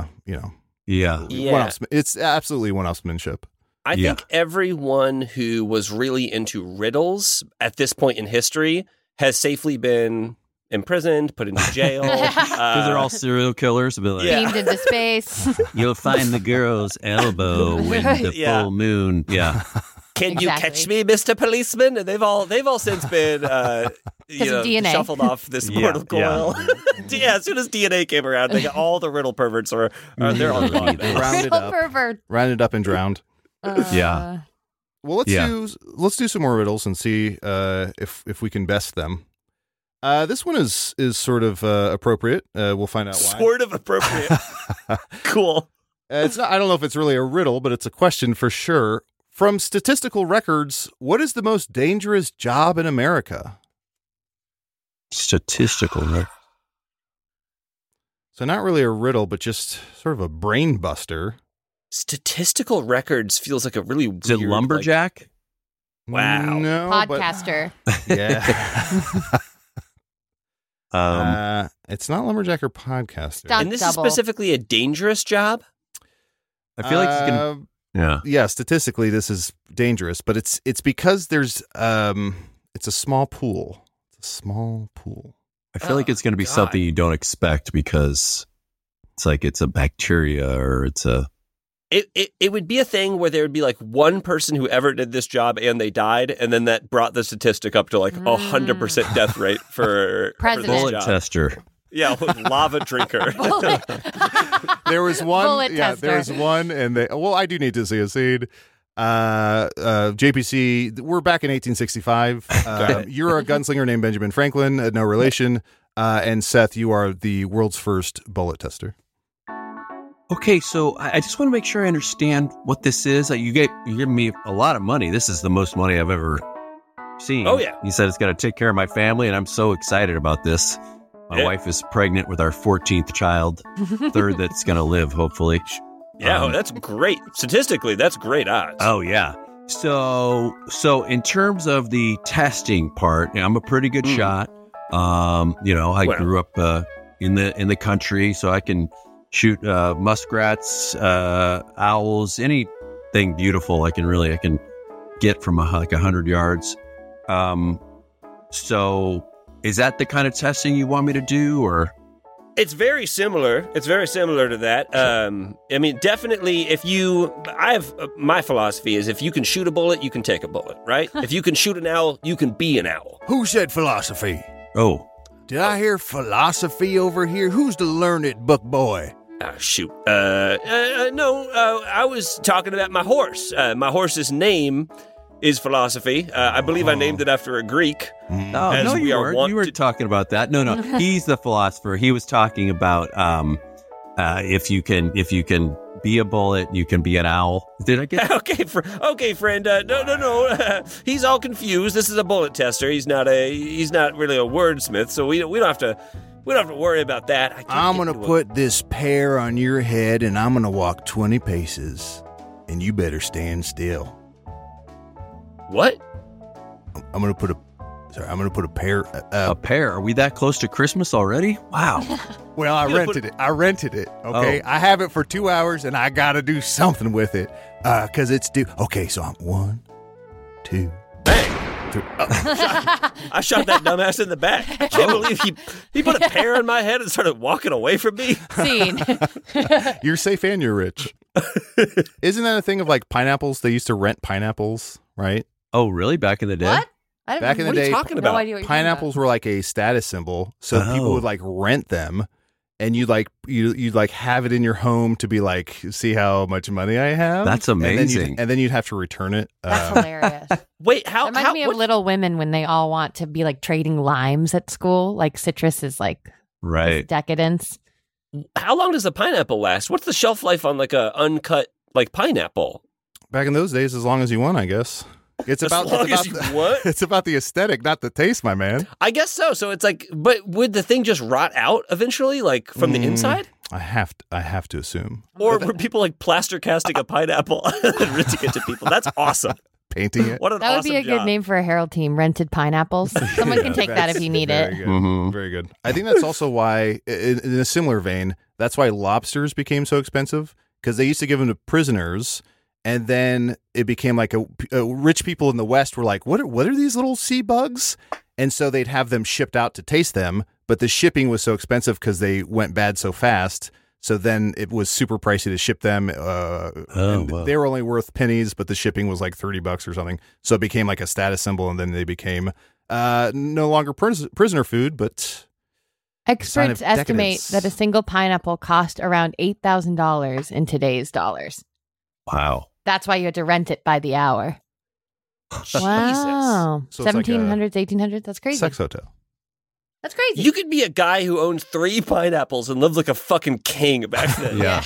Yeah. It's absolutely one-upsmanship. I think everyone who was really into riddles at this point in history has safely been imprisoned, put into jail. Because they're all serial killers. Beamed into space. You'll find the girl's elbow in the full moon. Yeah. Can you catch me, Mr. Policeman? And they've all since been DNA. shuffled off this mortal coil. Yeah, as soon as DNA came around, they got all the riddle perverts they're all gone. Rounded up and drowned. Yeah. Well, let's do some more riddles and see if we can best them. This one is sort of appropriate. We'll find out why. Sort of appropriate. Cool. It's not. I don't know if it's really a riddle, but it's a question for sure. From statistical records, what is the most dangerous job in America? Statistical, right? So not really a riddle, but just sort of a brain buster. Statistical records feels like a really weird... Is it lumberjack? Wow. No, Podcaster. But, yeah. It's not lumberjack or podcaster. Stunt and this double. is specifically a dangerous job? I feel like it's gonna. Yeah, statistically this is dangerous, but it's because there's it's a small pool. It's a small pool. I feel like it's going to be something you don't expect because it's a bacteria or it's a. It would be a thing where there would be one person who ever did this job and they died, and then that brought the statistic up to 100% death rate for President. this Bullet job. tester. Yeah, lava drinker. There was one. Bullet Yeah, tester. there was one, and I do need to see a scene. JPC, we're back in 1865. You're a gunslinger named Benjamin Franklin, no relation. And Seth, you are the world's first bullet tester. Okay, so I just want to make sure I understand what this is. You gave me a lot of money. This is the most money I've ever seen. Oh, yeah. You said it's going to take care of my family, and I'm so excited about this. My wife is pregnant with our 14th child, third that's going to live, hopefully. Yeah, that's great. Statistically, that's great odds. Oh, yeah. So in terms of the testing part, I'm a pretty good shot. I grew up in the country, so I can shoot muskrats, owls, anything beautiful. I can get from like 100 yards. So is that the kind of testing you want me to do, or? It's very similar. It's very similar to that. Definitely my philosophy is if you can shoot a bullet, you can take a bullet, right? If you can shoot an owl, you can be an owl. Who said philosophy? Oh. Did I hear philosophy over here? Who's the learned book boy? Shoot. No, I was talking about my horse. My horse's name is philosophy. I believe I named it after a Greek. No, you weren't. You weren't talking about that. No. He's the philosopher. He was talking about if you can be a bullet, you can be an owl. Did I get Okay, friend. No. He's all confused. This is a bullet tester. He's not really a wordsmith, so we don't have to worry about that. I'm going to put this pear on your head, and I'm going to walk 20 paces, and you better stand still. What? I'm going to put a pear. A pear? Are we that close to Christmas already? Wow. Well, I rented it. Okay. Oh. I have it for 2 hours, and I got to do something with it because it's due. Okay. So I'm 1, 2, 3. I shot that dumbass in the back. I can't believe he put a pear in my head and started walking away from me. Scene. You're safe and you're rich. Isn't that a thing of like pineapples? They used to rent pineapples, right? Oh, really? Back in the day? What? Back in the What are day, you talking about? No idea what you're pineapples were like a status symbol, so people would like rent them, and you'd have it in your home to be like, see how much money I have. That's amazing. And then you'd have to return it. That's hilarious. Wait, how? It reminds me of Little Women when they all want to be like trading limes at school. Like citrus is like Right. decadence. How long does a pineapple last? What's the shelf life on like a uncut like pineapple? Back in those days, as long as you want, I guess. It's about the aesthetic, not the taste, my man. I guess so. So it's like, but would the thing just rot out eventually, like from the inside? I have to assume. Or were people like plaster casting a pineapple and renting it to people? That's awesome. Painting it. What an That would awesome be a good job. name for a Herald team, Rented Pineapples. Someone can take that if you need Very it. good. Mhm. Very good. I think that's also why, in a similar vein, that's why lobsters became so expensive, because they used to give them to prisoners. And then it became like rich people in the West were like, what are these little sea bugs? And so they'd have them shipped out to taste them. But the shipping was so expensive because they went bad so fast. So then it was super pricey to ship them. Wow. They were only worth pennies, but the shipping was like $30 or something. So it became like a status symbol. And then they became no longer prisoner food, but sign Experts of estimate decadence. that a single pineapple cost around $8,000 in today's dollars. Wow. That's why you had to rent it by the hour. Jesus. Wow. So it's like 1700s, 1800s. That's crazy. sex hotel. That's crazy. You could be a guy who owns 3 pineapples and lived like a fucking king back then. Yeah.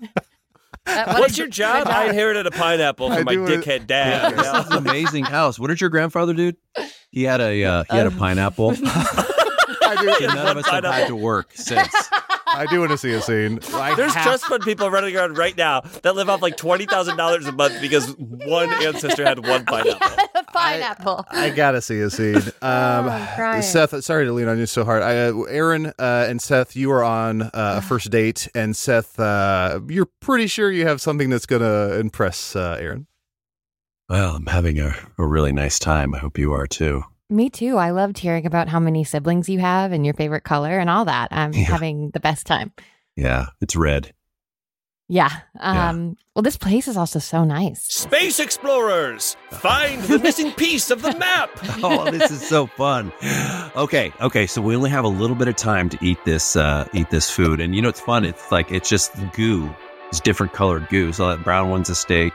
What's your job? I inherited a pineapple I from my do it. dickhead dad. This is an amazing house. What did your grandfather do? He had a pineapple. I do. And none of us have had to work since. I do want to see a scene. There's trust fund people running around right now that live off like $20,000 a month because one ancestor had one pineapple. a pineapple. I gotta see a scene. I'm crying. Seth, sorry to lean on you so hard. Aaron and Seth, you are on a first date, and Seth, you're pretty sure you have something that's gonna impress Aaron. Well, I'm having a really nice time. I hope you are too. Me too. I loved hearing about how many siblings you have and your favorite color and all that. I'm having the best time. Yeah, it's red. Yeah. Well, this place is also so nice. Space explorers, find the missing piece of the map. Oh, this is so fun. Okay. So we only have a little bit of time to eat this food, and you know it's fun. It's just goo. It's different colored goo. So that brown one's a steak.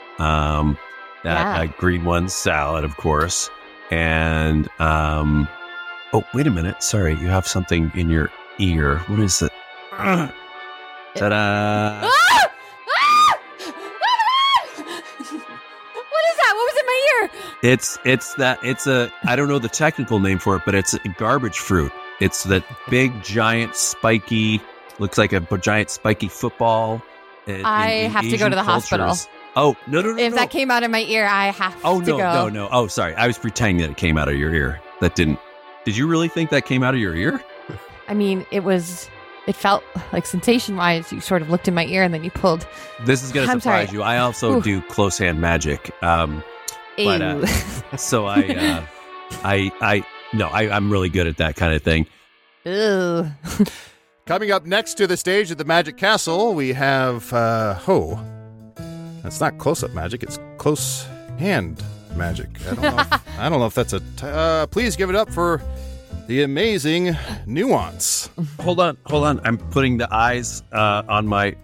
That green one's salad, of course. And oh, wait a minute. Sorry, you have something in your ear. What is it? Ta-da! Ah! Ah! What is that? What was in my ear? It's I don't know the technical name for it, but it's a garbage fruit. It's that big, giant, spiky, looks like a giant spiky football. I have to go to the hospital. Oh, no. If that came out of my ear, I have to go. No. Oh, sorry. I was pretending that it came out of your ear. That didn't. Did you really think that came out of your ear? I mean, it felt like sensation-wise, you sort of looked in my ear and then you pulled. This is going to I'm surprise sorry. you. I also Ooh. do close hand magic. Ew. So I'm really good at that kind of thing. Ew. Coming up next to the stage at the Magic Castle, we have, that's not close-up magic, it's close hand magic. I don't know if that's please give it up for the amazing Nuance. Hold on. I'm putting the eyes on my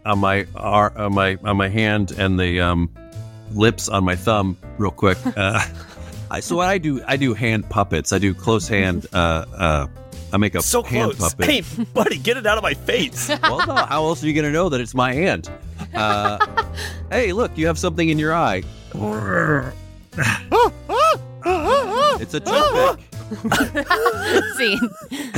hand and the lips on my thumb real quick. So what I do hand puppets. I do close hand. I make a So hand close. puppet. Hey, buddy, get it out of my face. Well, no. How else are you gonna know that it's my hand? Hey, look, you have something in your eye. It's a toothpick. Scene.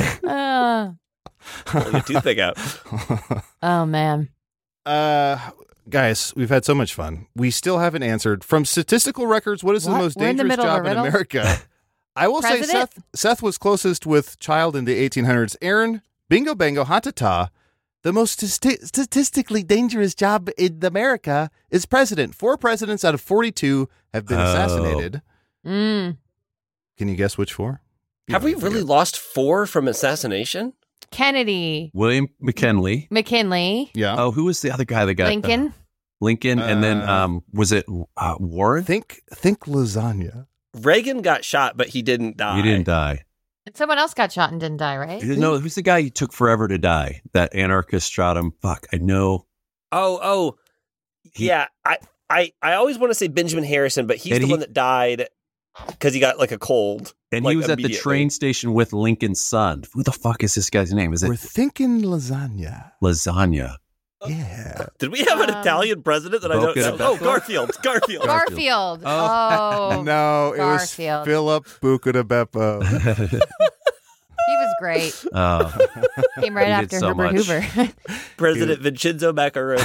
Pull your toothpick out. Oh, man. Guys, we've had so much fun. We still haven't answered. From statistical records, what is the What? most We're in the dangerous middle of a job in riddle? America? I will say President? Seth was closest with child in the 1800s. Aaron, bingo bango, hatata. The most statistically dangerous job in America is president. 4 presidents out of 42 have been assassinated. Mm. Can you guess which 4? Have we really lost 4 from assassination? Kennedy. William McKinley. McKinley. Yeah. Oh, who was the other guy that got Lincoln. Lincoln, and then was it Warren? Think lasagna. Reagan got shot, but he didn't die. He didn't die. And someone else got shot and didn't die, right? No, who's the guy who took forever to die? That anarchist shot him. Fuck, I know. Oh, yeah. I always want to say Benjamin Harrison, but he's And the he- one that died because he got like a cold. And like, he was at the immediately. train station with Lincoln's son. Who the fuck is this guy's name? Is it We're thinking lasagna. Lasagna? Yeah. Did we have an Italian president that I don't Boca know? Oh, Beppo? Garfield. Garfield. Oh. Oh. No, it Garfield. was Philip Buca de Beppo. He was great. Oh, Came right He did after so Herbert much. Hoover. President Vincenzo Macaroni.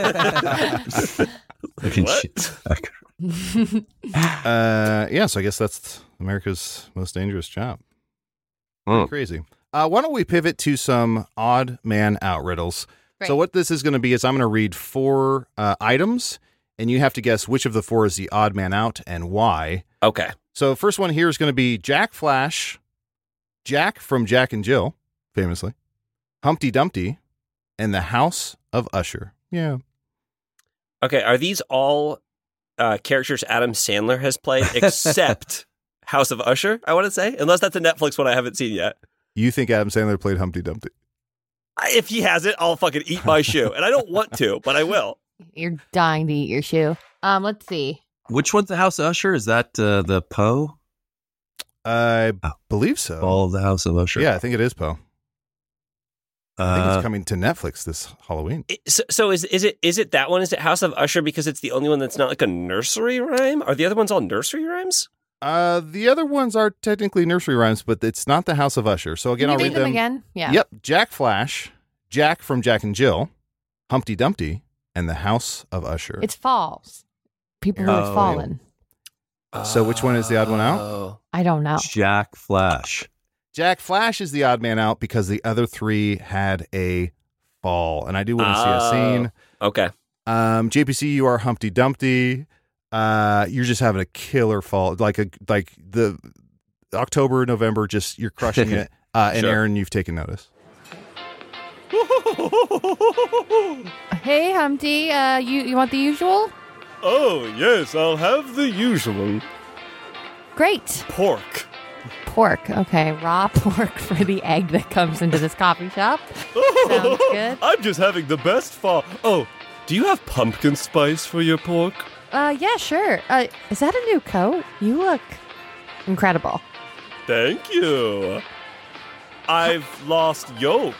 fucking What? shit. Yeah, so I guess that's America's most dangerous job. Pretty crazy. Why don't we pivot to some odd man out riddles? So Right. what this is going to be is I'm going to read 4 items, and you have to guess which of the 4 is the odd man out and why. Okay. So first one here is going to be Jack Flash, Jack from Jack and Jill, famously, Humpty Dumpty, and the House of Usher. Yeah. Okay. Are these all characters Adam Sandler has played except House of Usher? I want to say, unless that's a Netflix one I haven't seen yet. You think Adam Sandler played Humpty Dumpty? If he has it, I'll fucking eat my shoe, and I don't want to, but I will. You're dying to eat your shoe. Let's see. Which one's the House of Usher? Is that the Poe? I believe so. All of the House of Usher. Yeah, I think it is Poe. I think Uh, it's coming to Netflix this Halloween. So is it that one? Is it House of Usher because it's the only one that's not like a nursery rhyme? Are the other ones all nursery rhymes? The other ones are technically nursery rhymes, but it's not the House of Usher. So again, Can you I'll read read them them again? Yeah. Yep. Jack Flash, Jack from Jack and Jill, Humpty Dumpty, and the House of Usher. It's falls. People who have Oh, fallen. So which one is the odd one out? Oh. I don't know. Jack Flash. Jack Flash is the odd man out because the other 3 had a fall. And I do want to see a scene. Okay. JPC, you are Humpty Dumpty. You're just having a killer fall. Like the October, November, just you're crushing it. And Sure. Aaron, you've taken notice. Hey, Humpty. You want the usual? Oh, yes, I'll have the usual Great. pork. Pork. Okay. Raw pork for the egg that comes into this coffee shop. Sounds good. I'm just having the best fall. Oh, do you have pumpkin spice for your pork? Yeah, sure. Is that a new coat? You look incredible. Thank you. I've lost yolk.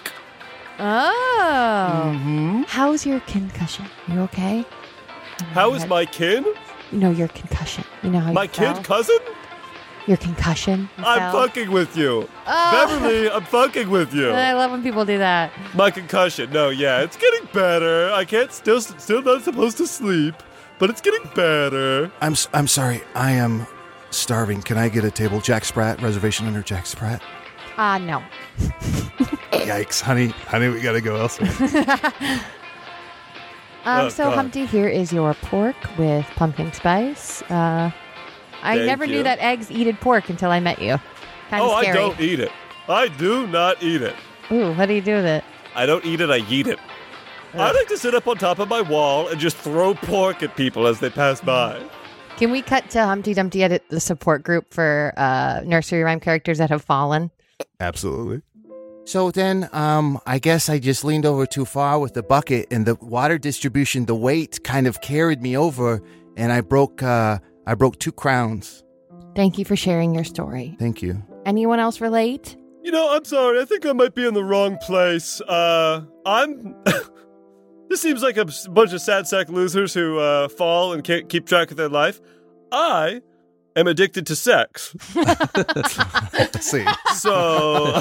Oh. How's your concussion? You okay? How is my kin? You know your concussion. You know how My you fell? kid cousin? Your concussion. You I'm fell? fucking with you. Oh. Beverly, I'm fucking with you. I love when people do that. My concussion. No, yeah, it's getting better. I can't still not supposed to sleep. but it's getting better. I'm sorry. I am starving. Can I get a table? Jack Sprat, reservation under Jack Sprat. No. Yikes, honey, we gotta go elsewhere. Oh, So God. Humpty, here is your pork with pumpkin spice. I Thank never knew you. that eggs eated pork until I met you. Kind of Oh, scary. I don't eat it. I do not eat it. Ooh, what do you do with it? I don't eat it, I yeet it. I like to sit up on top of my wall and just throw pork at people as they pass by. Can we cut to Humpty Dumpty at the support group for nursery rhyme characters that have fallen? Absolutely. So then, I guess I just leaned over too far with the bucket, and the water distribution, the weight kind of carried me over, and I broke 2 crowns. Thank you for sharing your story. Thank you. Anyone else relate? You know, I'm sorry. I think I might be in the wrong place. I'm... This seems like a bunch of sad sack losers who fall and can't keep track of their life. I am addicted to sex. Let's see. So...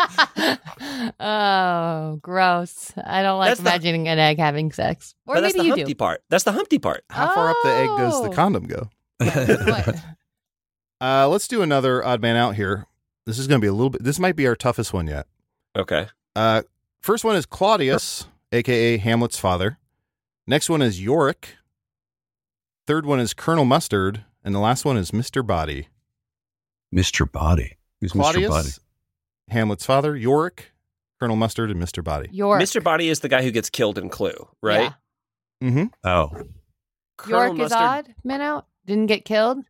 Oh, gross. I don't like That's the- imagining an egg having sex. Or but that's maybe the you Humpty do. part. That's the Humpty part. How far up the egg does the Oh. condom go? What? Let's do another odd man out here. This is going to be a little bit. This might be our toughest one yet. Okay. First one is Claudius, aka Hamlet's father. Next one is Yorick. Third one is Colonel Mustard, and the last one is Mr. Body. Mr. Body. Who's Mr. Body? Claudius, Hamlet's father, Yorick, Colonel Mustard, and Mr. Body. York. Mr. Body is the guy who gets killed in Clue, right? Yeah. Mm-hmm. Oh, Colonel York is odd, men out. Didn't get killed.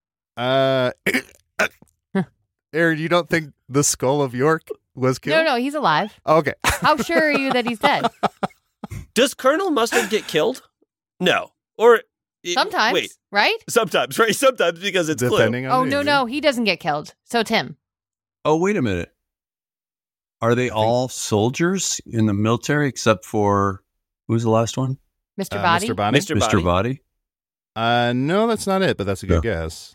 Aaron, you don't think the skull of York was killed? No, he's alive. Okay. How sure are you that he's dead? Does Colonel Mustard get killed? No. Or... Sometimes, Wait. right? Sometimes, right? Sometimes because it's Clue. Depending on Oh, the no, movie. he doesn't get killed. So Tim. oh, wait a minute. Are they all soldiers in the military except for who's the last one? Mr. Body. Mr. Body. Mr. Body. Body. No, that's not it, but that's a good guess.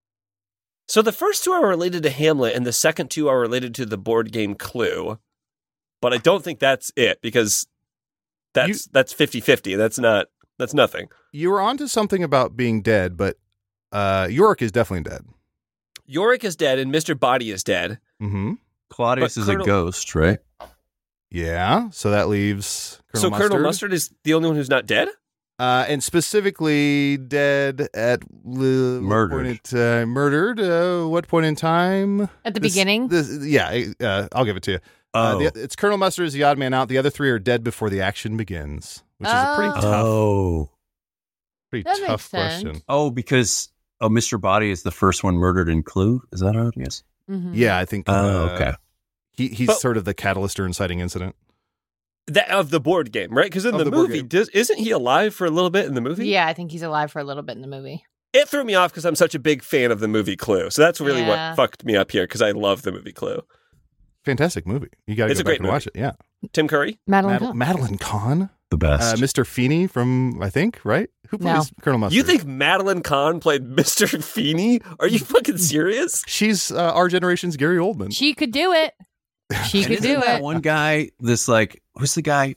So the first 2 are related to Hamlet, and the second 2 are related to the board game Clue. But I don't think that's it, because that's 50-50. That's nothing. You were onto something about being dead, but York is definitely dead. Yorick is dead, and Mr. Body is dead. Mm-hmm. Claudius But is Colonel- a ghost, right? Yeah, so that leaves Colonel Mustard. Colonel Mustard is the only one who's not dead? And specifically dead at Murdered. What point in time? At the beginning? I'll give it to you. Oh, It's Colonel Mustard is the odd man out. The other 3 are dead before the action begins, which is a pretty Oh. tough, pretty That makes tough sense. question. because Mr. Body is the first one murdered in Clue. Is that how it is? Mhm. Yeah, I think. Oh, okay. He's But- sort of the catalyst or inciting incident. That of the board game, right? Because in Of the the board movie, game. isn't he alive for a little bit in the movie? Yeah, I think he's alive for a little bit in the movie. It threw me off because I'm such a big fan of the movie Clue. So that's really Yeah. what fucked me up here, because I love the movie Clue. Fantastic movie. You got to It's go a back great and watch it. Yeah, Tim Curry? Madeline. Kahn. Madeline Kahn, The best. Mr. Feeney from I think right. Who No. plays Colonel Mustard? You think Madeline Kahn played Mr. Feeney? Are you fucking serious? she's our generation's Gary Oldman? She could do it. She could do Isn't that it. one guy, who's the guy,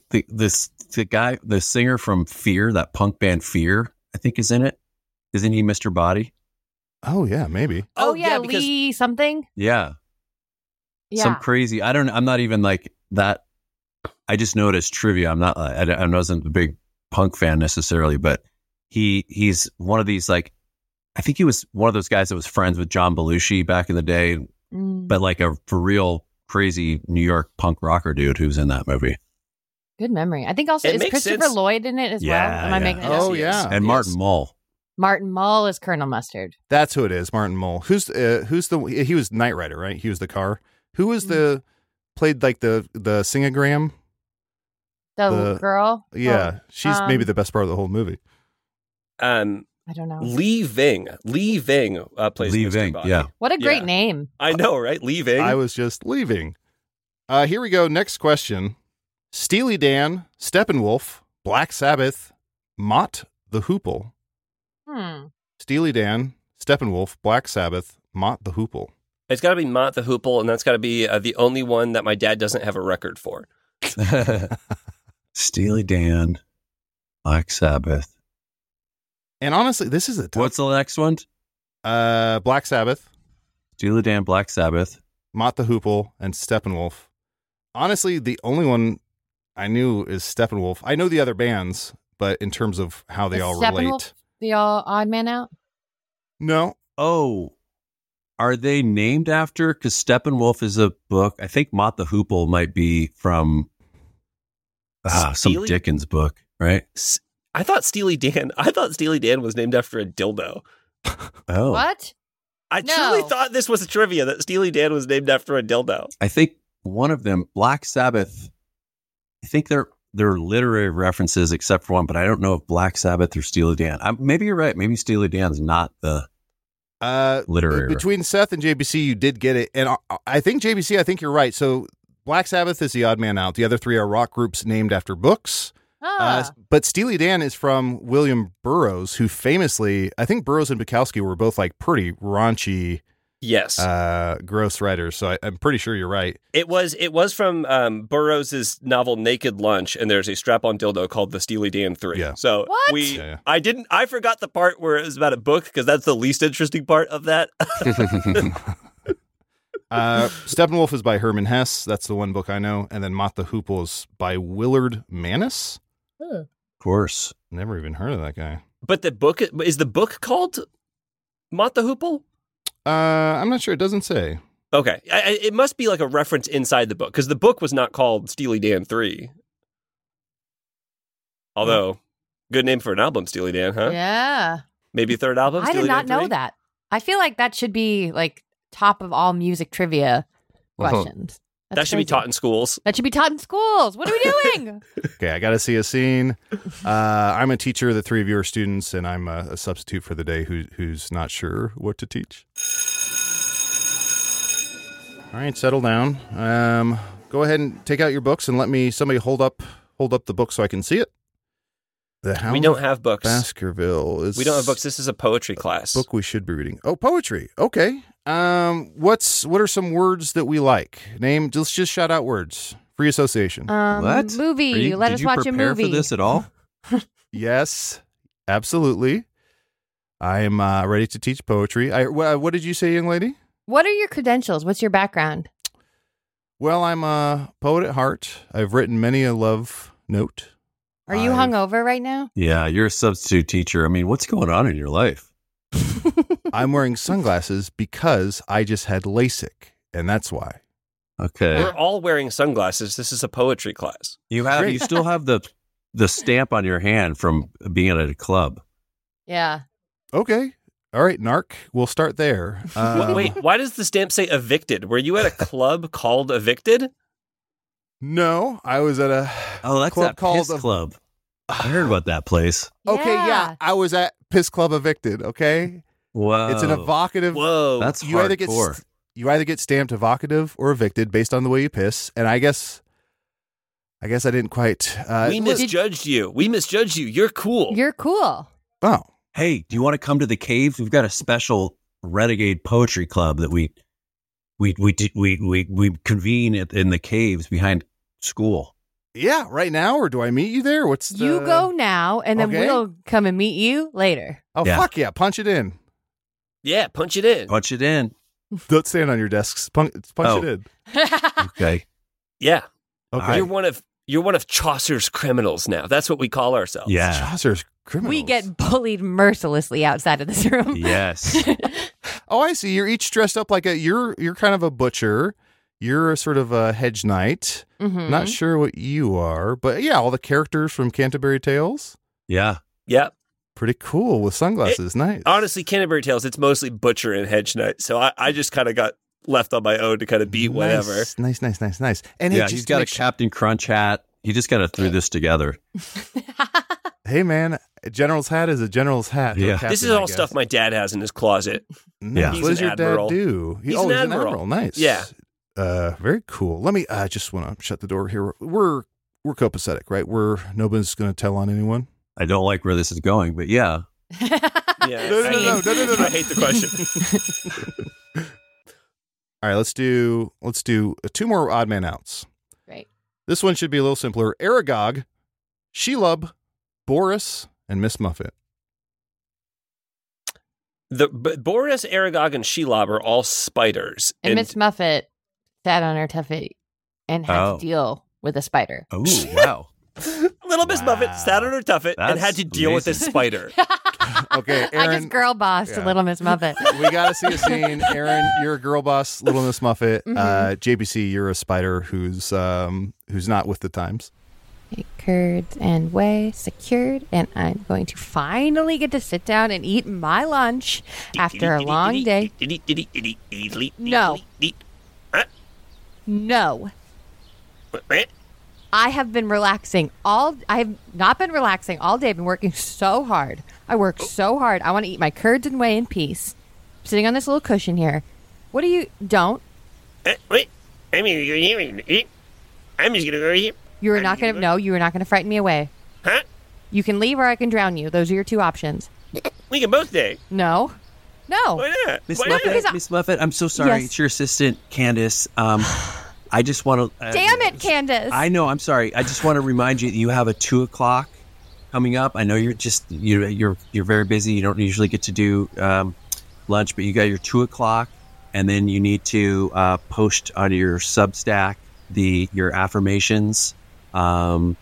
the singer from Fear, that punk band Fear, I think is in it. Isn't he Mr. Body? Oh yeah, maybe. Oh, yeah, because Lee something. Yeah. Yeah. Some crazy, I'm not even like that. I just know it as trivia. I wasn't a big punk fan necessarily, but he's one of these, like, I think he was one of those guys that was friends with John Belushi back in the day, Mm, but like a for real crazy New York punk rocker dude who's in that movie. good memory. I think also It is makes Christopher sense. Lloyd in it as Yeah, well. Am I yeah. making it Oh, up? yeah. And Martin Mull. Martin Mull is Colonel Mustard. That's who it is. Martin Mull. Who's the? He was Knight Rider, right? He was the car. Who was the played like the singogram? The girl. Yeah, she's um, maybe the best part of the whole movie. I don't know. Lee Ving. Lee Ving plays Lee Mr. Ving, Body. yeah. What a great Yeah. name. I know, right? Lee Ving. I was just leaving. Here we go. Next question. Steely Dan, Steppenwolf, Black Sabbath, Mott the Hoople. Steely Dan, Steppenwolf, Black Sabbath, Mott the Hoople. It's got to be Mott the Hoople, and that's got to be the only one that my dad doesn't have a record for. Steely Dan, Black Sabbath. And honestly, this is a tough. What's the next one? Black Sabbath, Steely Dan, Black Sabbath. Mott the Hoople, and Steppenwolf. Honestly, the only one I knew is Steppenwolf. I know the other bands, but in terms of how they all relate. Steppenwolf, the Odd Man Out? No. Oh, are they named after? Because Steppenwolf is a book. I think Mott the Hoople might be from some Steely? Dickens book, right? I thought Steely Dan was named after a dildo. Oh, What? I No. truly thought this was a trivia that Steely Dan was named after a dildo. I think one of them, Black Sabbath. I think they're literary references except for one, but I don't know if Black Sabbath or Steely Dan. Maybe you're right. Maybe Steely Dan's not the literary. Between Seth and JBC, you did get it. And I think JBC, I think you're right. So Black Sabbath is the odd man out. The other three are rock groups named after books. But Steely Dan is from William Burroughs, who famously, I think Burroughs and Bukowski were both like pretty raunchy, Yes. gross writers. So I'm pretty sure you're right. It was from Burroughs' novel Naked Lunch, and there's a strap-on dildo called the Steely Dan 3. Yeah. So What? Yeah. I forgot the part where it was about a book because that's the least interesting part of that. Steppenwolf is by Herman Hesse. That's the one book I know. And then Mott the Hoople is by Willard Manus. Of course. Never even heard of that guy. But the book called Mott the Hoople? I'm not sure. It doesn't say. Okay. It must be like a reference inside the book because the book was not called Steely Dan 3. Although, good name for an album, Steely Dan, huh? Yeah. Maybe third album, I Steely did not Dan 3? know that. I feel like that should be like top of all music trivia questions. That That's should be crazy. taught in schools. That should be taught in schools. What are we doing? Okay, I got to see a scene. I'm a teacher. The three of you are students, and I'm a substitute for the day who's not sure what to teach. All right, settle down. Go ahead and take out your books and somebody hold up the book so I can see it. The Hound We don't of have books. Baskerville is We don't have books. This is a poetry class. book we should be reading. Oh, poetry. Okay. What are some words that we like? Let's just shout out words. Free association. What? Movie. Let did us you watch a prepare movie. for this at all? Yes, absolutely. I am ready to teach poetry. What did you say, young lady? What are your credentials? What's your background? Well, I'm a poet at heart. I've written many a love note. Are you hungover right now? Yeah, you're a substitute teacher. I mean, what's going on in your life? I'm wearing sunglasses because I just had LASIK, and that's why. Okay. We're all wearing sunglasses. This is a poetry class. You Great. still have the stamp on your hand from being at a club. Yeah. Okay. All right, Narc. We'll start there. Wait, why does the stamp say evicted? Were you at a club called Evicted? No, I was at a Oh, that's club that called Piss Club. I heard about that place. Okay, yeah, I was at Piss Club Evicted. Okay, Wow. it's an evocative. Whoa. That's you either get stamped evocative or evicted based on the way you piss, and I guess I didn't quite. we misjudged you. We misjudged you. You're cool. You're cool. Oh, Hey, do you want to come to the caves? We've got a special Renegade Poetry Club that we convene in the caves behind school. yeah. Right now, or do I meet you there? What's the... You go now, and then Okay. we'll come and meet you later. Oh, Yeah. fuck yeah! Punch it in. Yeah, punch it in. Punch it in. Don't stand on your desks. Punch Oh. it in. Okay. Yeah. Okay. You're one of Chaucer's criminals now. That's what we call ourselves. Yeah. Chaucer's criminals. We get bullied mercilessly outside of this room. Yes. Oh, I see. You're each dressed up like you're kind of a butcher. You're a sort of a hedge knight. Mhm. Not sure what you are, but yeah, all the characters from Canterbury Tales. Yeah. Yeah. Pretty cool with sunglasses. Nice. Honestly, Canterbury Tales, it's mostly butcher and hedge knight. So I just kind of got left on my own to kind of beat whatever. Nice. And Yeah, hey, he's got a Captain Crunch hat. He just got to threw this together. Hey, man, a general's hat is a general's hat. Yeah. Or captain, This is I all guess. stuff my dad has in his closet. Nice. Yeah. What He's does an your admiral. dad do? He's an admiral. Nice. Yeah. Very cool. Let me just want to shut the door here. We're copacetic, right? Nobody's going to tell on anyone. I don't like where this is going, but yeah. Yeah. No. I hate the question. All right, let's do 2 more odd man outs. Great. This one should be a little simpler. Aragog, Shelob, Boris, and Miss Muffet. Boris, Aragog, and Shelob are all spiders. And Miss Muffet sat on her tuffet and had to deal with a spider. Oh, wow. Little Miss Muffet sat on her tuffet and That's had to deal with this amazing. spider. Okay, Aaron. I just girl bossed yeah. Little Miss Muffet. We got to see a scene. Aaron, you're a girl boss. Little Miss Muffet. JBC, you're a spider who's not with the times. Curds and whey secured, and I'm going to finally get to sit down and eat my lunch after a long day. No. No. I have been relaxing I have not been relaxing all day. I've been working so hard. I work so hard. I want to eat my curds and whey in peace. I'm sitting on this little cushion here. What do you don't? Wait. I'm just gonna go here. You are not going to no, you are not going to frighten me away. Huh? You can leave or I can drown you. Those are your two options. We can both stay. No. No. Why not? Miss Why not? Muffet, Miss Muffet, I'm so sorry. Yes. It's your assistant, Candace. I just want to... Damn it, Candace. I know, I'm sorry. I just want to remind you that you have a 2 o'clock coming up. I know you're very busy. You don't usually get to do lunch, but you got your 2 o'clock, and then you need to post on your Substack your affirmations, and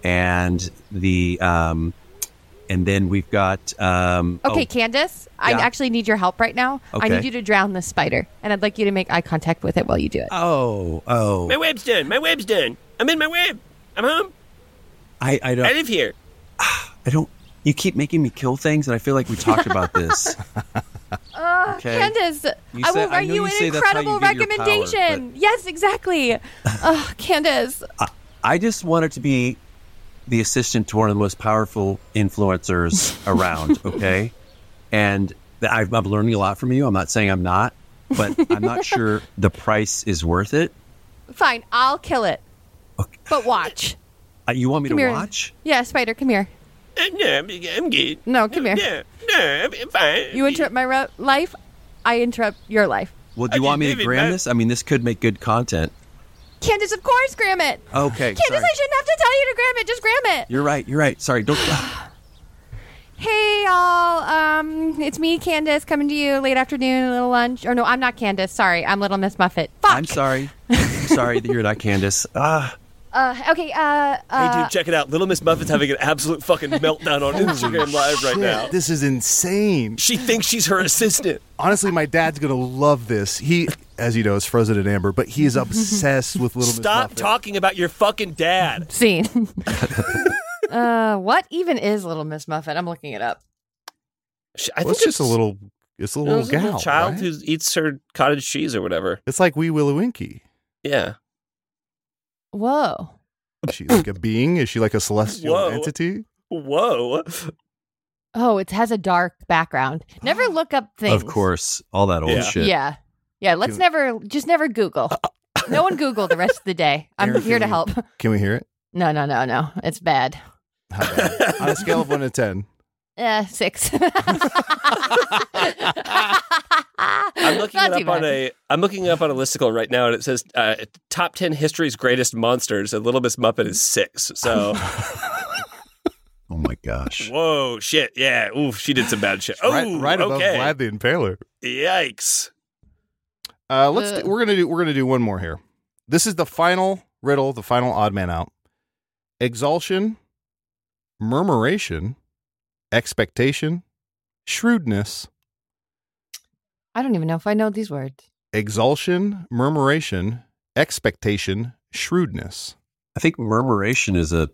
then we've got Okay, Candace, I Yeah. actually need your help right now. I Okay. need you to drown this spider, and I'd like you to make eye contact with it while you do it. oh My web's done. My web's done. I'm in my web. I'm home. I I don't live here. you keep making me kill things, and I feel like we talked about this. Okay. Candace, You I said- will I write know you you an say that's how you incredible get your power, recommendation. Yes, exactly. Candace. I just wanted to be the assistant to one of the most powerful influencers around, okay? And I'm learning a lot from you. I'm not saying I'm not, but I'm not sure the price is worth it. Fine, I'll kill it. Okay. But watch. You want me Come to here. watch? Yeah, spider, come here. No, I'm good. No, come here. No, I'm fine. You interrupt my life, I interrupt your life. Well, do I you want just me live to in gram my- this? I mean, this could make good content. Candace, of course, gram it. Okay, Candace, sorry. I shouldn't have to tell you to gram it. Just gram it. You're right. Sorry, don't... Hey, y'all. It's me, Candace, coming to you late afternoon, a little lunch. Or no, I'm not Candace. Sorry, I'm Little Miss Muffet. Fuck. I'm sorry. I'm sorry that you're not Candace. Okay, Hey, dude, check it out. Little Miss Muffet's having an absolute fucking meltdown on Instagram Live right now. This is insane. She thinks she's her assistant. Honestly, my dad's gonna love this. He, as you know, is frozen in amber, but he is obsessed with Little Miss Stop Muffet. talking about your fucking dad. scene. What even is Little Miss Muffet? I'm looking it up. I Well, it's just a little. It's a little it's a gal, little child right? who eats her cottage cheese or whatever. It's like Wee Willow Winky. Yeah. Whoa. Is she like a being? Is she like a celestial Whoa. entity? Whoa. Oh, it has a dark background. Never look up things. Of course, all that old Yeah. shit. Yeah. Yeah, let's never Google. No one Google the rest of the day. I'm Aaron, here to can help. Can we hear it? No. It's bad. How bad? On a scale of 1 to 10. 6. I'm looking Not it too up on bad. I'm looking it up on a listicle right now, and it says top 10 history's greatest monsters, and Little Miss Muppet is 6. So, Oh my gosh. whoa, shit, yeah, oof, she did some bad shit. Oh, right above okay. Vlad the Impaler. Yikes! We're gonna do one more here. This is the final riddle, the final odd man out. Exaltation, murmuration, expectation, shrewdness. I don't even know if I know these words. Exaltation, murmuration, expectation, shrewdness. I think murmuration is a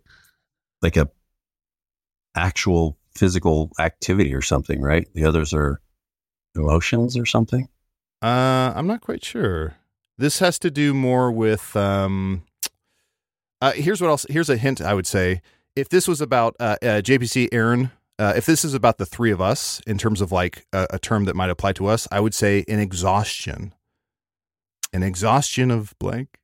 actual physical activity or something, right? The others are emotions or something. I'm not quite sure. This has to do more with here's what else. Here's a hint I would say. If this was about JPC, Aaron, if this is about the three of us in terms of like a term that might apply to us, I would say an exhaustion. An exhaustion of blank.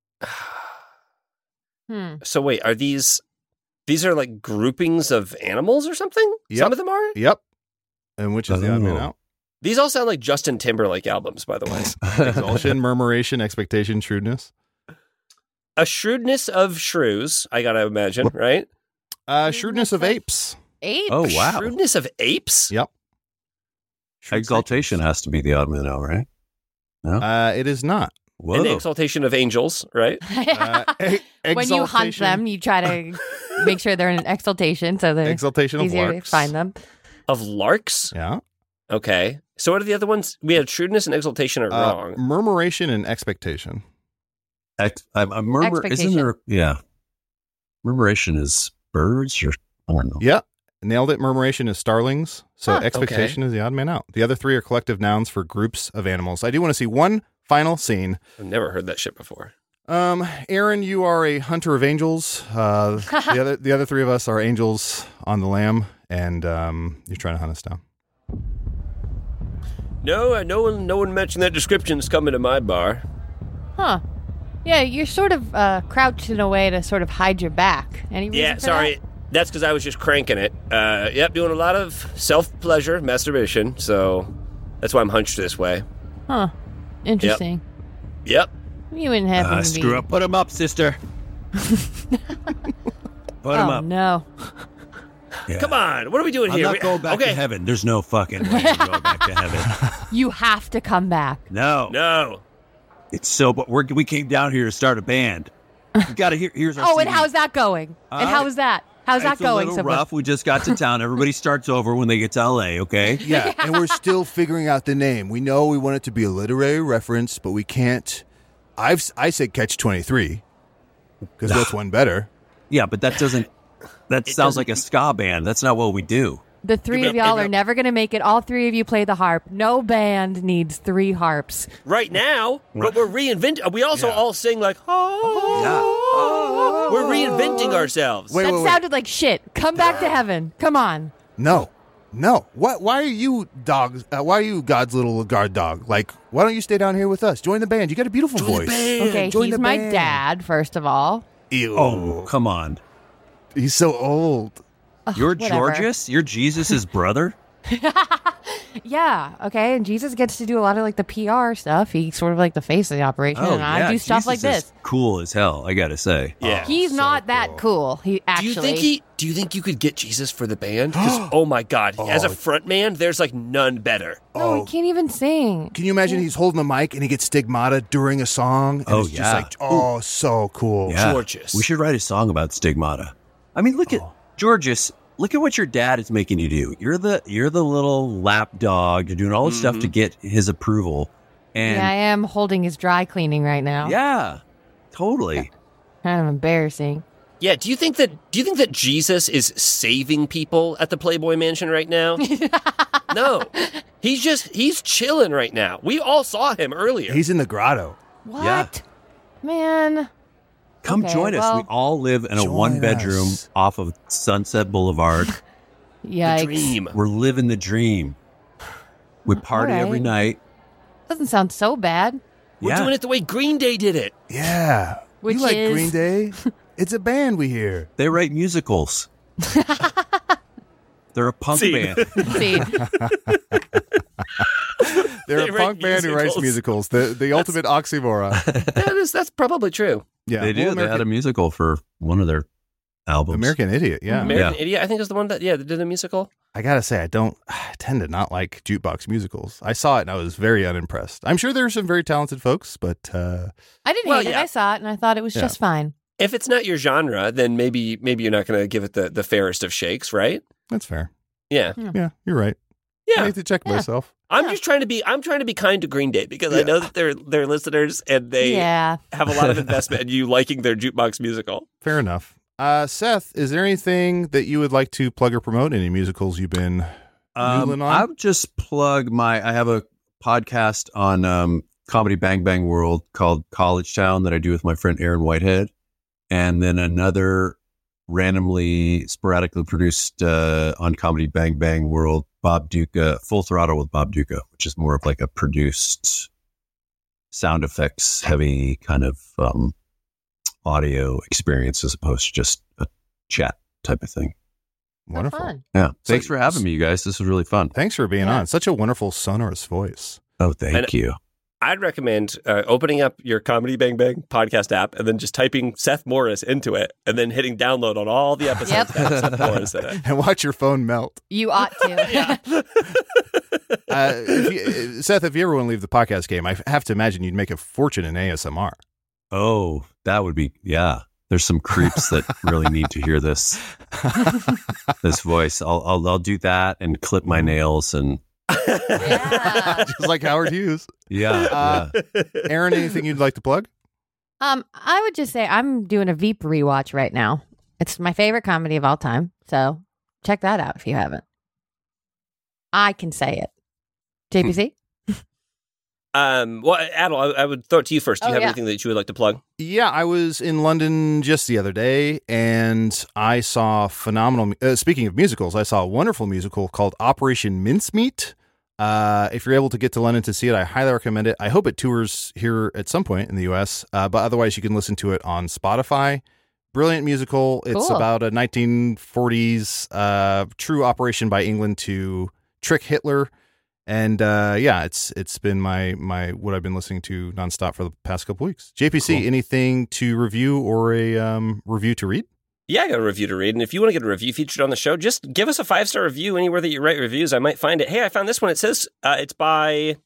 So wait, are these are like groupings of animals or something? Yep. Some of them are. Yep. And which is the odd man Oh. out? These all sound like Justin Timberlake albums, by the way. Exaltation, murmuration, expectation, shrewdness. A shrewdness of shrews, I gotta imagine, right? Shrewdness of apes. 8? Oh, wow. Shrewdness of apes? Yep. Exaltation has to be the odd man out, right? No? It is not. Whoa. And the exaltation of angels, right? When you hunt them, you try to make sure they're in an exaltation so they're Exaltation of easier to larks. find them. Of larks? Yeah. Okay. So what are the other ones? We had shrewdness and exaltation are wrong. Murmuration and expectation. A murmur, isn't Expectation. there? Yeah. Murmuration is birds or, I don't know. Yeah. Nailed it. Murmuration is starlings. So Huh. expectation is the odd man out. The other three are collective nouns for groups of animals. I do want to see one final scene. I've never heard that shit before. Aaron, you are a hunter of angels. The other three of us are angels on the lamb, and you're trying to hunt us down. No, no one mentioned that description's coming to my bar. Huh. Yeah, you're sort of crouched in a way to sort of hide your back. Any reason Yeah, for sorry. That's because I was just cranking it. Yep, doing a lot of self-pleasure, masturbation, so that's why I'm hunched this way. that? Huh. Interesting. Yep. You wouldn't happen to be... Screw up. Put him up, sister. Put him Oh, up. no. Yeah. Come on, what are we doing I'm here? not going back okay. to heaven. There's no fucking way I'm going back to heaven. You have to come back. No. No. It's so, but we came down here to start a band. We got to here's our Oh, and CD. how's that going? And how is that? How's that It's going? a little Simba? rough. We just got to town. Everybody starts over when they get to LA, okay? Yeah, and we're still figuring out the name. We know we want it to be a literary reference, but we can't. I said Catch 23 because that's one better. Yeah, but that doesn't. That sounds like a ska band. That's not what we do. The three of y'all are never going to make it. All three of you play the harp. No band needs 3 harps. Right now, but we're reinventing. We also all sing like, oh. We're reinventing ourselves. Wait, That wait, wait. sounded like shit. Come back to heaven. Come on. No. What? Why are you dogs? Why are you God's little guard dog? Like, why don't you stay down here with us? Join the band. You got a beautiful voice. Okay, join he's the my band. dad, first of all. Ew. Oh, come on. He's so old. You're whatever. Georges? You're Jesus' brother? Yeah, okay. And Jesus gets to do a lot of like the PR stuff. He's sort of like the face of the operation. Oh, and I do stuff like Jesus is this. cool as hell, I got to say. Yeah. He's not that cool. He Do actually. you think you could get Jesus for the band? Because oh my God, as a front man, there's like none better. No, he can't even sing. Can you imagine he's holding the mic and he gets stigmata during a song? And Oh, it's just yeah. like, oh, so cool. Yeah. Georges. We should write a song about stigmata. I mean, look at Georges. Look at what your dad is making you do. You're the little lap dog. You're doing all this stuff to get his approval. And Yeah, I am holding his dry cleaning right now. yeah, totally. Kind of embarrassing. Yeah, do you think that Jesus is saving people at the Playboy Mansion right now? No. He's chilling right now. We all saw him earlier. He's in the grotto. What? Yeah. Man. Come Okay, join us. well- We all live in a Join 1-bedroom us. off of Sunset Boulevard. Yikes. the dream. We're living the dream. We party All right. every night. Doesn't sound so bad. We're Yeah. doing it the way Green Day did it. Yeah. Which you like is- Green Day? It's a band we hear. They write musicals. They're a punk Scene. band. See, They're They a write punk band who writes musicals. The ultimate oxymoron. That's probably true. Yeah. They do. Well, They had a musical for one of their albums. American Idiot. Yeah. American Idiot, I think, is the one that did a musical. I gotta say, I tend to not like jukebox musicals. I saw it and I was very unimpressed. I'm sure there are some very talented folks, but I didn't Well, hate it. yeah. I saw it and I thought it was just fine. If it's not your genre, then maybe you're not going to give it the fairest of shakes, right? that's fair. Yeah. Yeah, you're right. I Yeah. need to check myself. I'm trying to be kind to Green Day because I know that they're listeners and they Yeah. have a lot of investment in you liking their jukebox musical. Fair enough. Seth, is there anything that you would like to plug or promote? Any musicals you've been noodling on? I would just plug I have a podcast on Comedy Bang Bang World called College Town that I do with my friend Aaron Whitehead. And then another randomly, sporadically produced on Comedy Bang Bang World, Bob Duca, Full Throttle with Bob Duca, which is more of like a produced sound effects heavy kind of audio experience as opposed to just a chat type of thing. Wonderful. Fun. Yeah. Thanks for having me, you guys. This was really fun. Thanks for being Yeah. on. Such a wonderful, sonorous voice. Oh, thank And- you. I'd recommend opening up your Comedy Bang Bang podcast app and then just typing Seth Morris into it and then hitting download on all the episodes Yep. that have Seth Morris in it. And watch your phone melt. You ought to. Seth, if you ever want to leave the podcast game, I have to imagine you'd make a fortune in ASMR. Oh, that would be, yeah. There's some creeps that really need to hear this voice. I'll do that and clip my nails and just like Howard Hughes. Yeah. Aaron, anything you'd like to plug? I would just say I'm doing a Veep rewatch right now. It's my favorite comedy of all time, so check that out if you haven't. I can say it. JPC? Well, Adel, I would throw it to you first. Do you have yeah. anything that you would like to plug? Yeah, I was in London just the other day, and I saw phenomenal. Speaking of musicals, I saw a wonderful musical called Operation Mincemeat. If you're able to get to London to see it, I highly recommend it. I hope it tours here at some point in the U.S., but otherwise you can listen to it on Spotify. Brilliant musical. It's Cool. about a 1940s true operation by England to trick Hitler. And it's been my what I've been listening to nonstop for the past couple weeks. JPC, Cool. anything to review or a review to read? Yeah, I got a review to read. And if you want to get a review featured on the show, just give us a 5-star review anywhere that you write reviews. I might find it. Hey, I found this one. It says it's by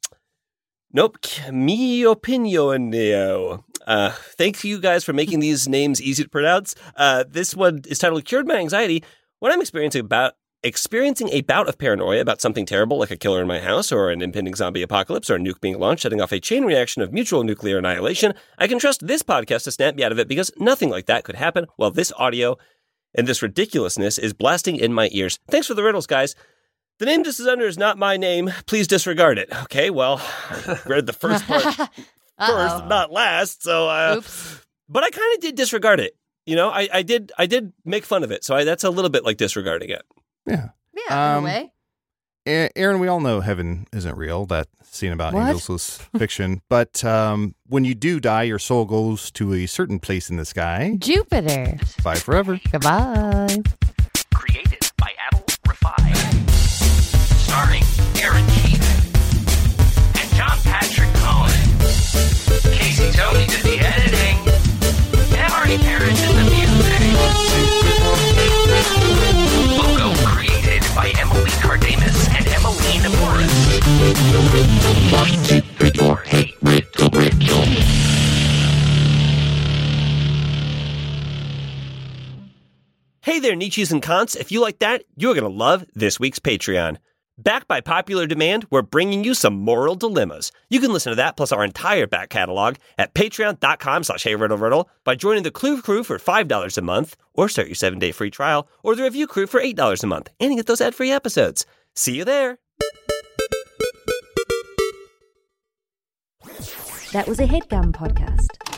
Mi Opinionio. Thank you guys for making these names easy to pronounce. This one is titled Cured My Anxiety When I'm experiencing a bout of paranoia about something terrible like a killer in my house or an impending zombie apocalypse or a nuke being launched setting off a chain reaction of mutual nuclear annihilation, I can trust this podcast to snap me out of it because nothing like that could happen while this audio and this ridiculousness is blasting in my ears. Thanks for the riddles, guys. The name this is under is not my name. Please disregard it. Okay, well, I read the first part first, not last, so Oops. but I kind of did disregard it. You know, I did make fun of it, so that's a little bit like disregarding it. Yeah. Yeah, in a way. Aaron, we all know heaven isn't real. That scene about What? angels was fiction. But when you do die, your soul goes to a certain place in the sky. Jupiter. Bye forever. Goodbye. Created by Adel Rafai. Starring Aaron Keith and John Patrick Cohen. Casey Tony did the editing. And Marty Parrish did the music. Logo created by Emily Cardamus and Emmeline Morris. 1, 2, 3, 4, hey, riddle. Hey there, Nietzsche's and Kants. If you like that, you're going to love this week's Patreon. Backed by popular demand, we're bringing you some moral dilemmas. You can listen to that plus our entire back catalog at patreon.com/heyriddleriddle by joining the Clue Crew for $5 a month, or start your 7-day free trial, or the Review Crew for $8 a month, and you get those ad-free episodes. See you there. That was a HeadGum podcast.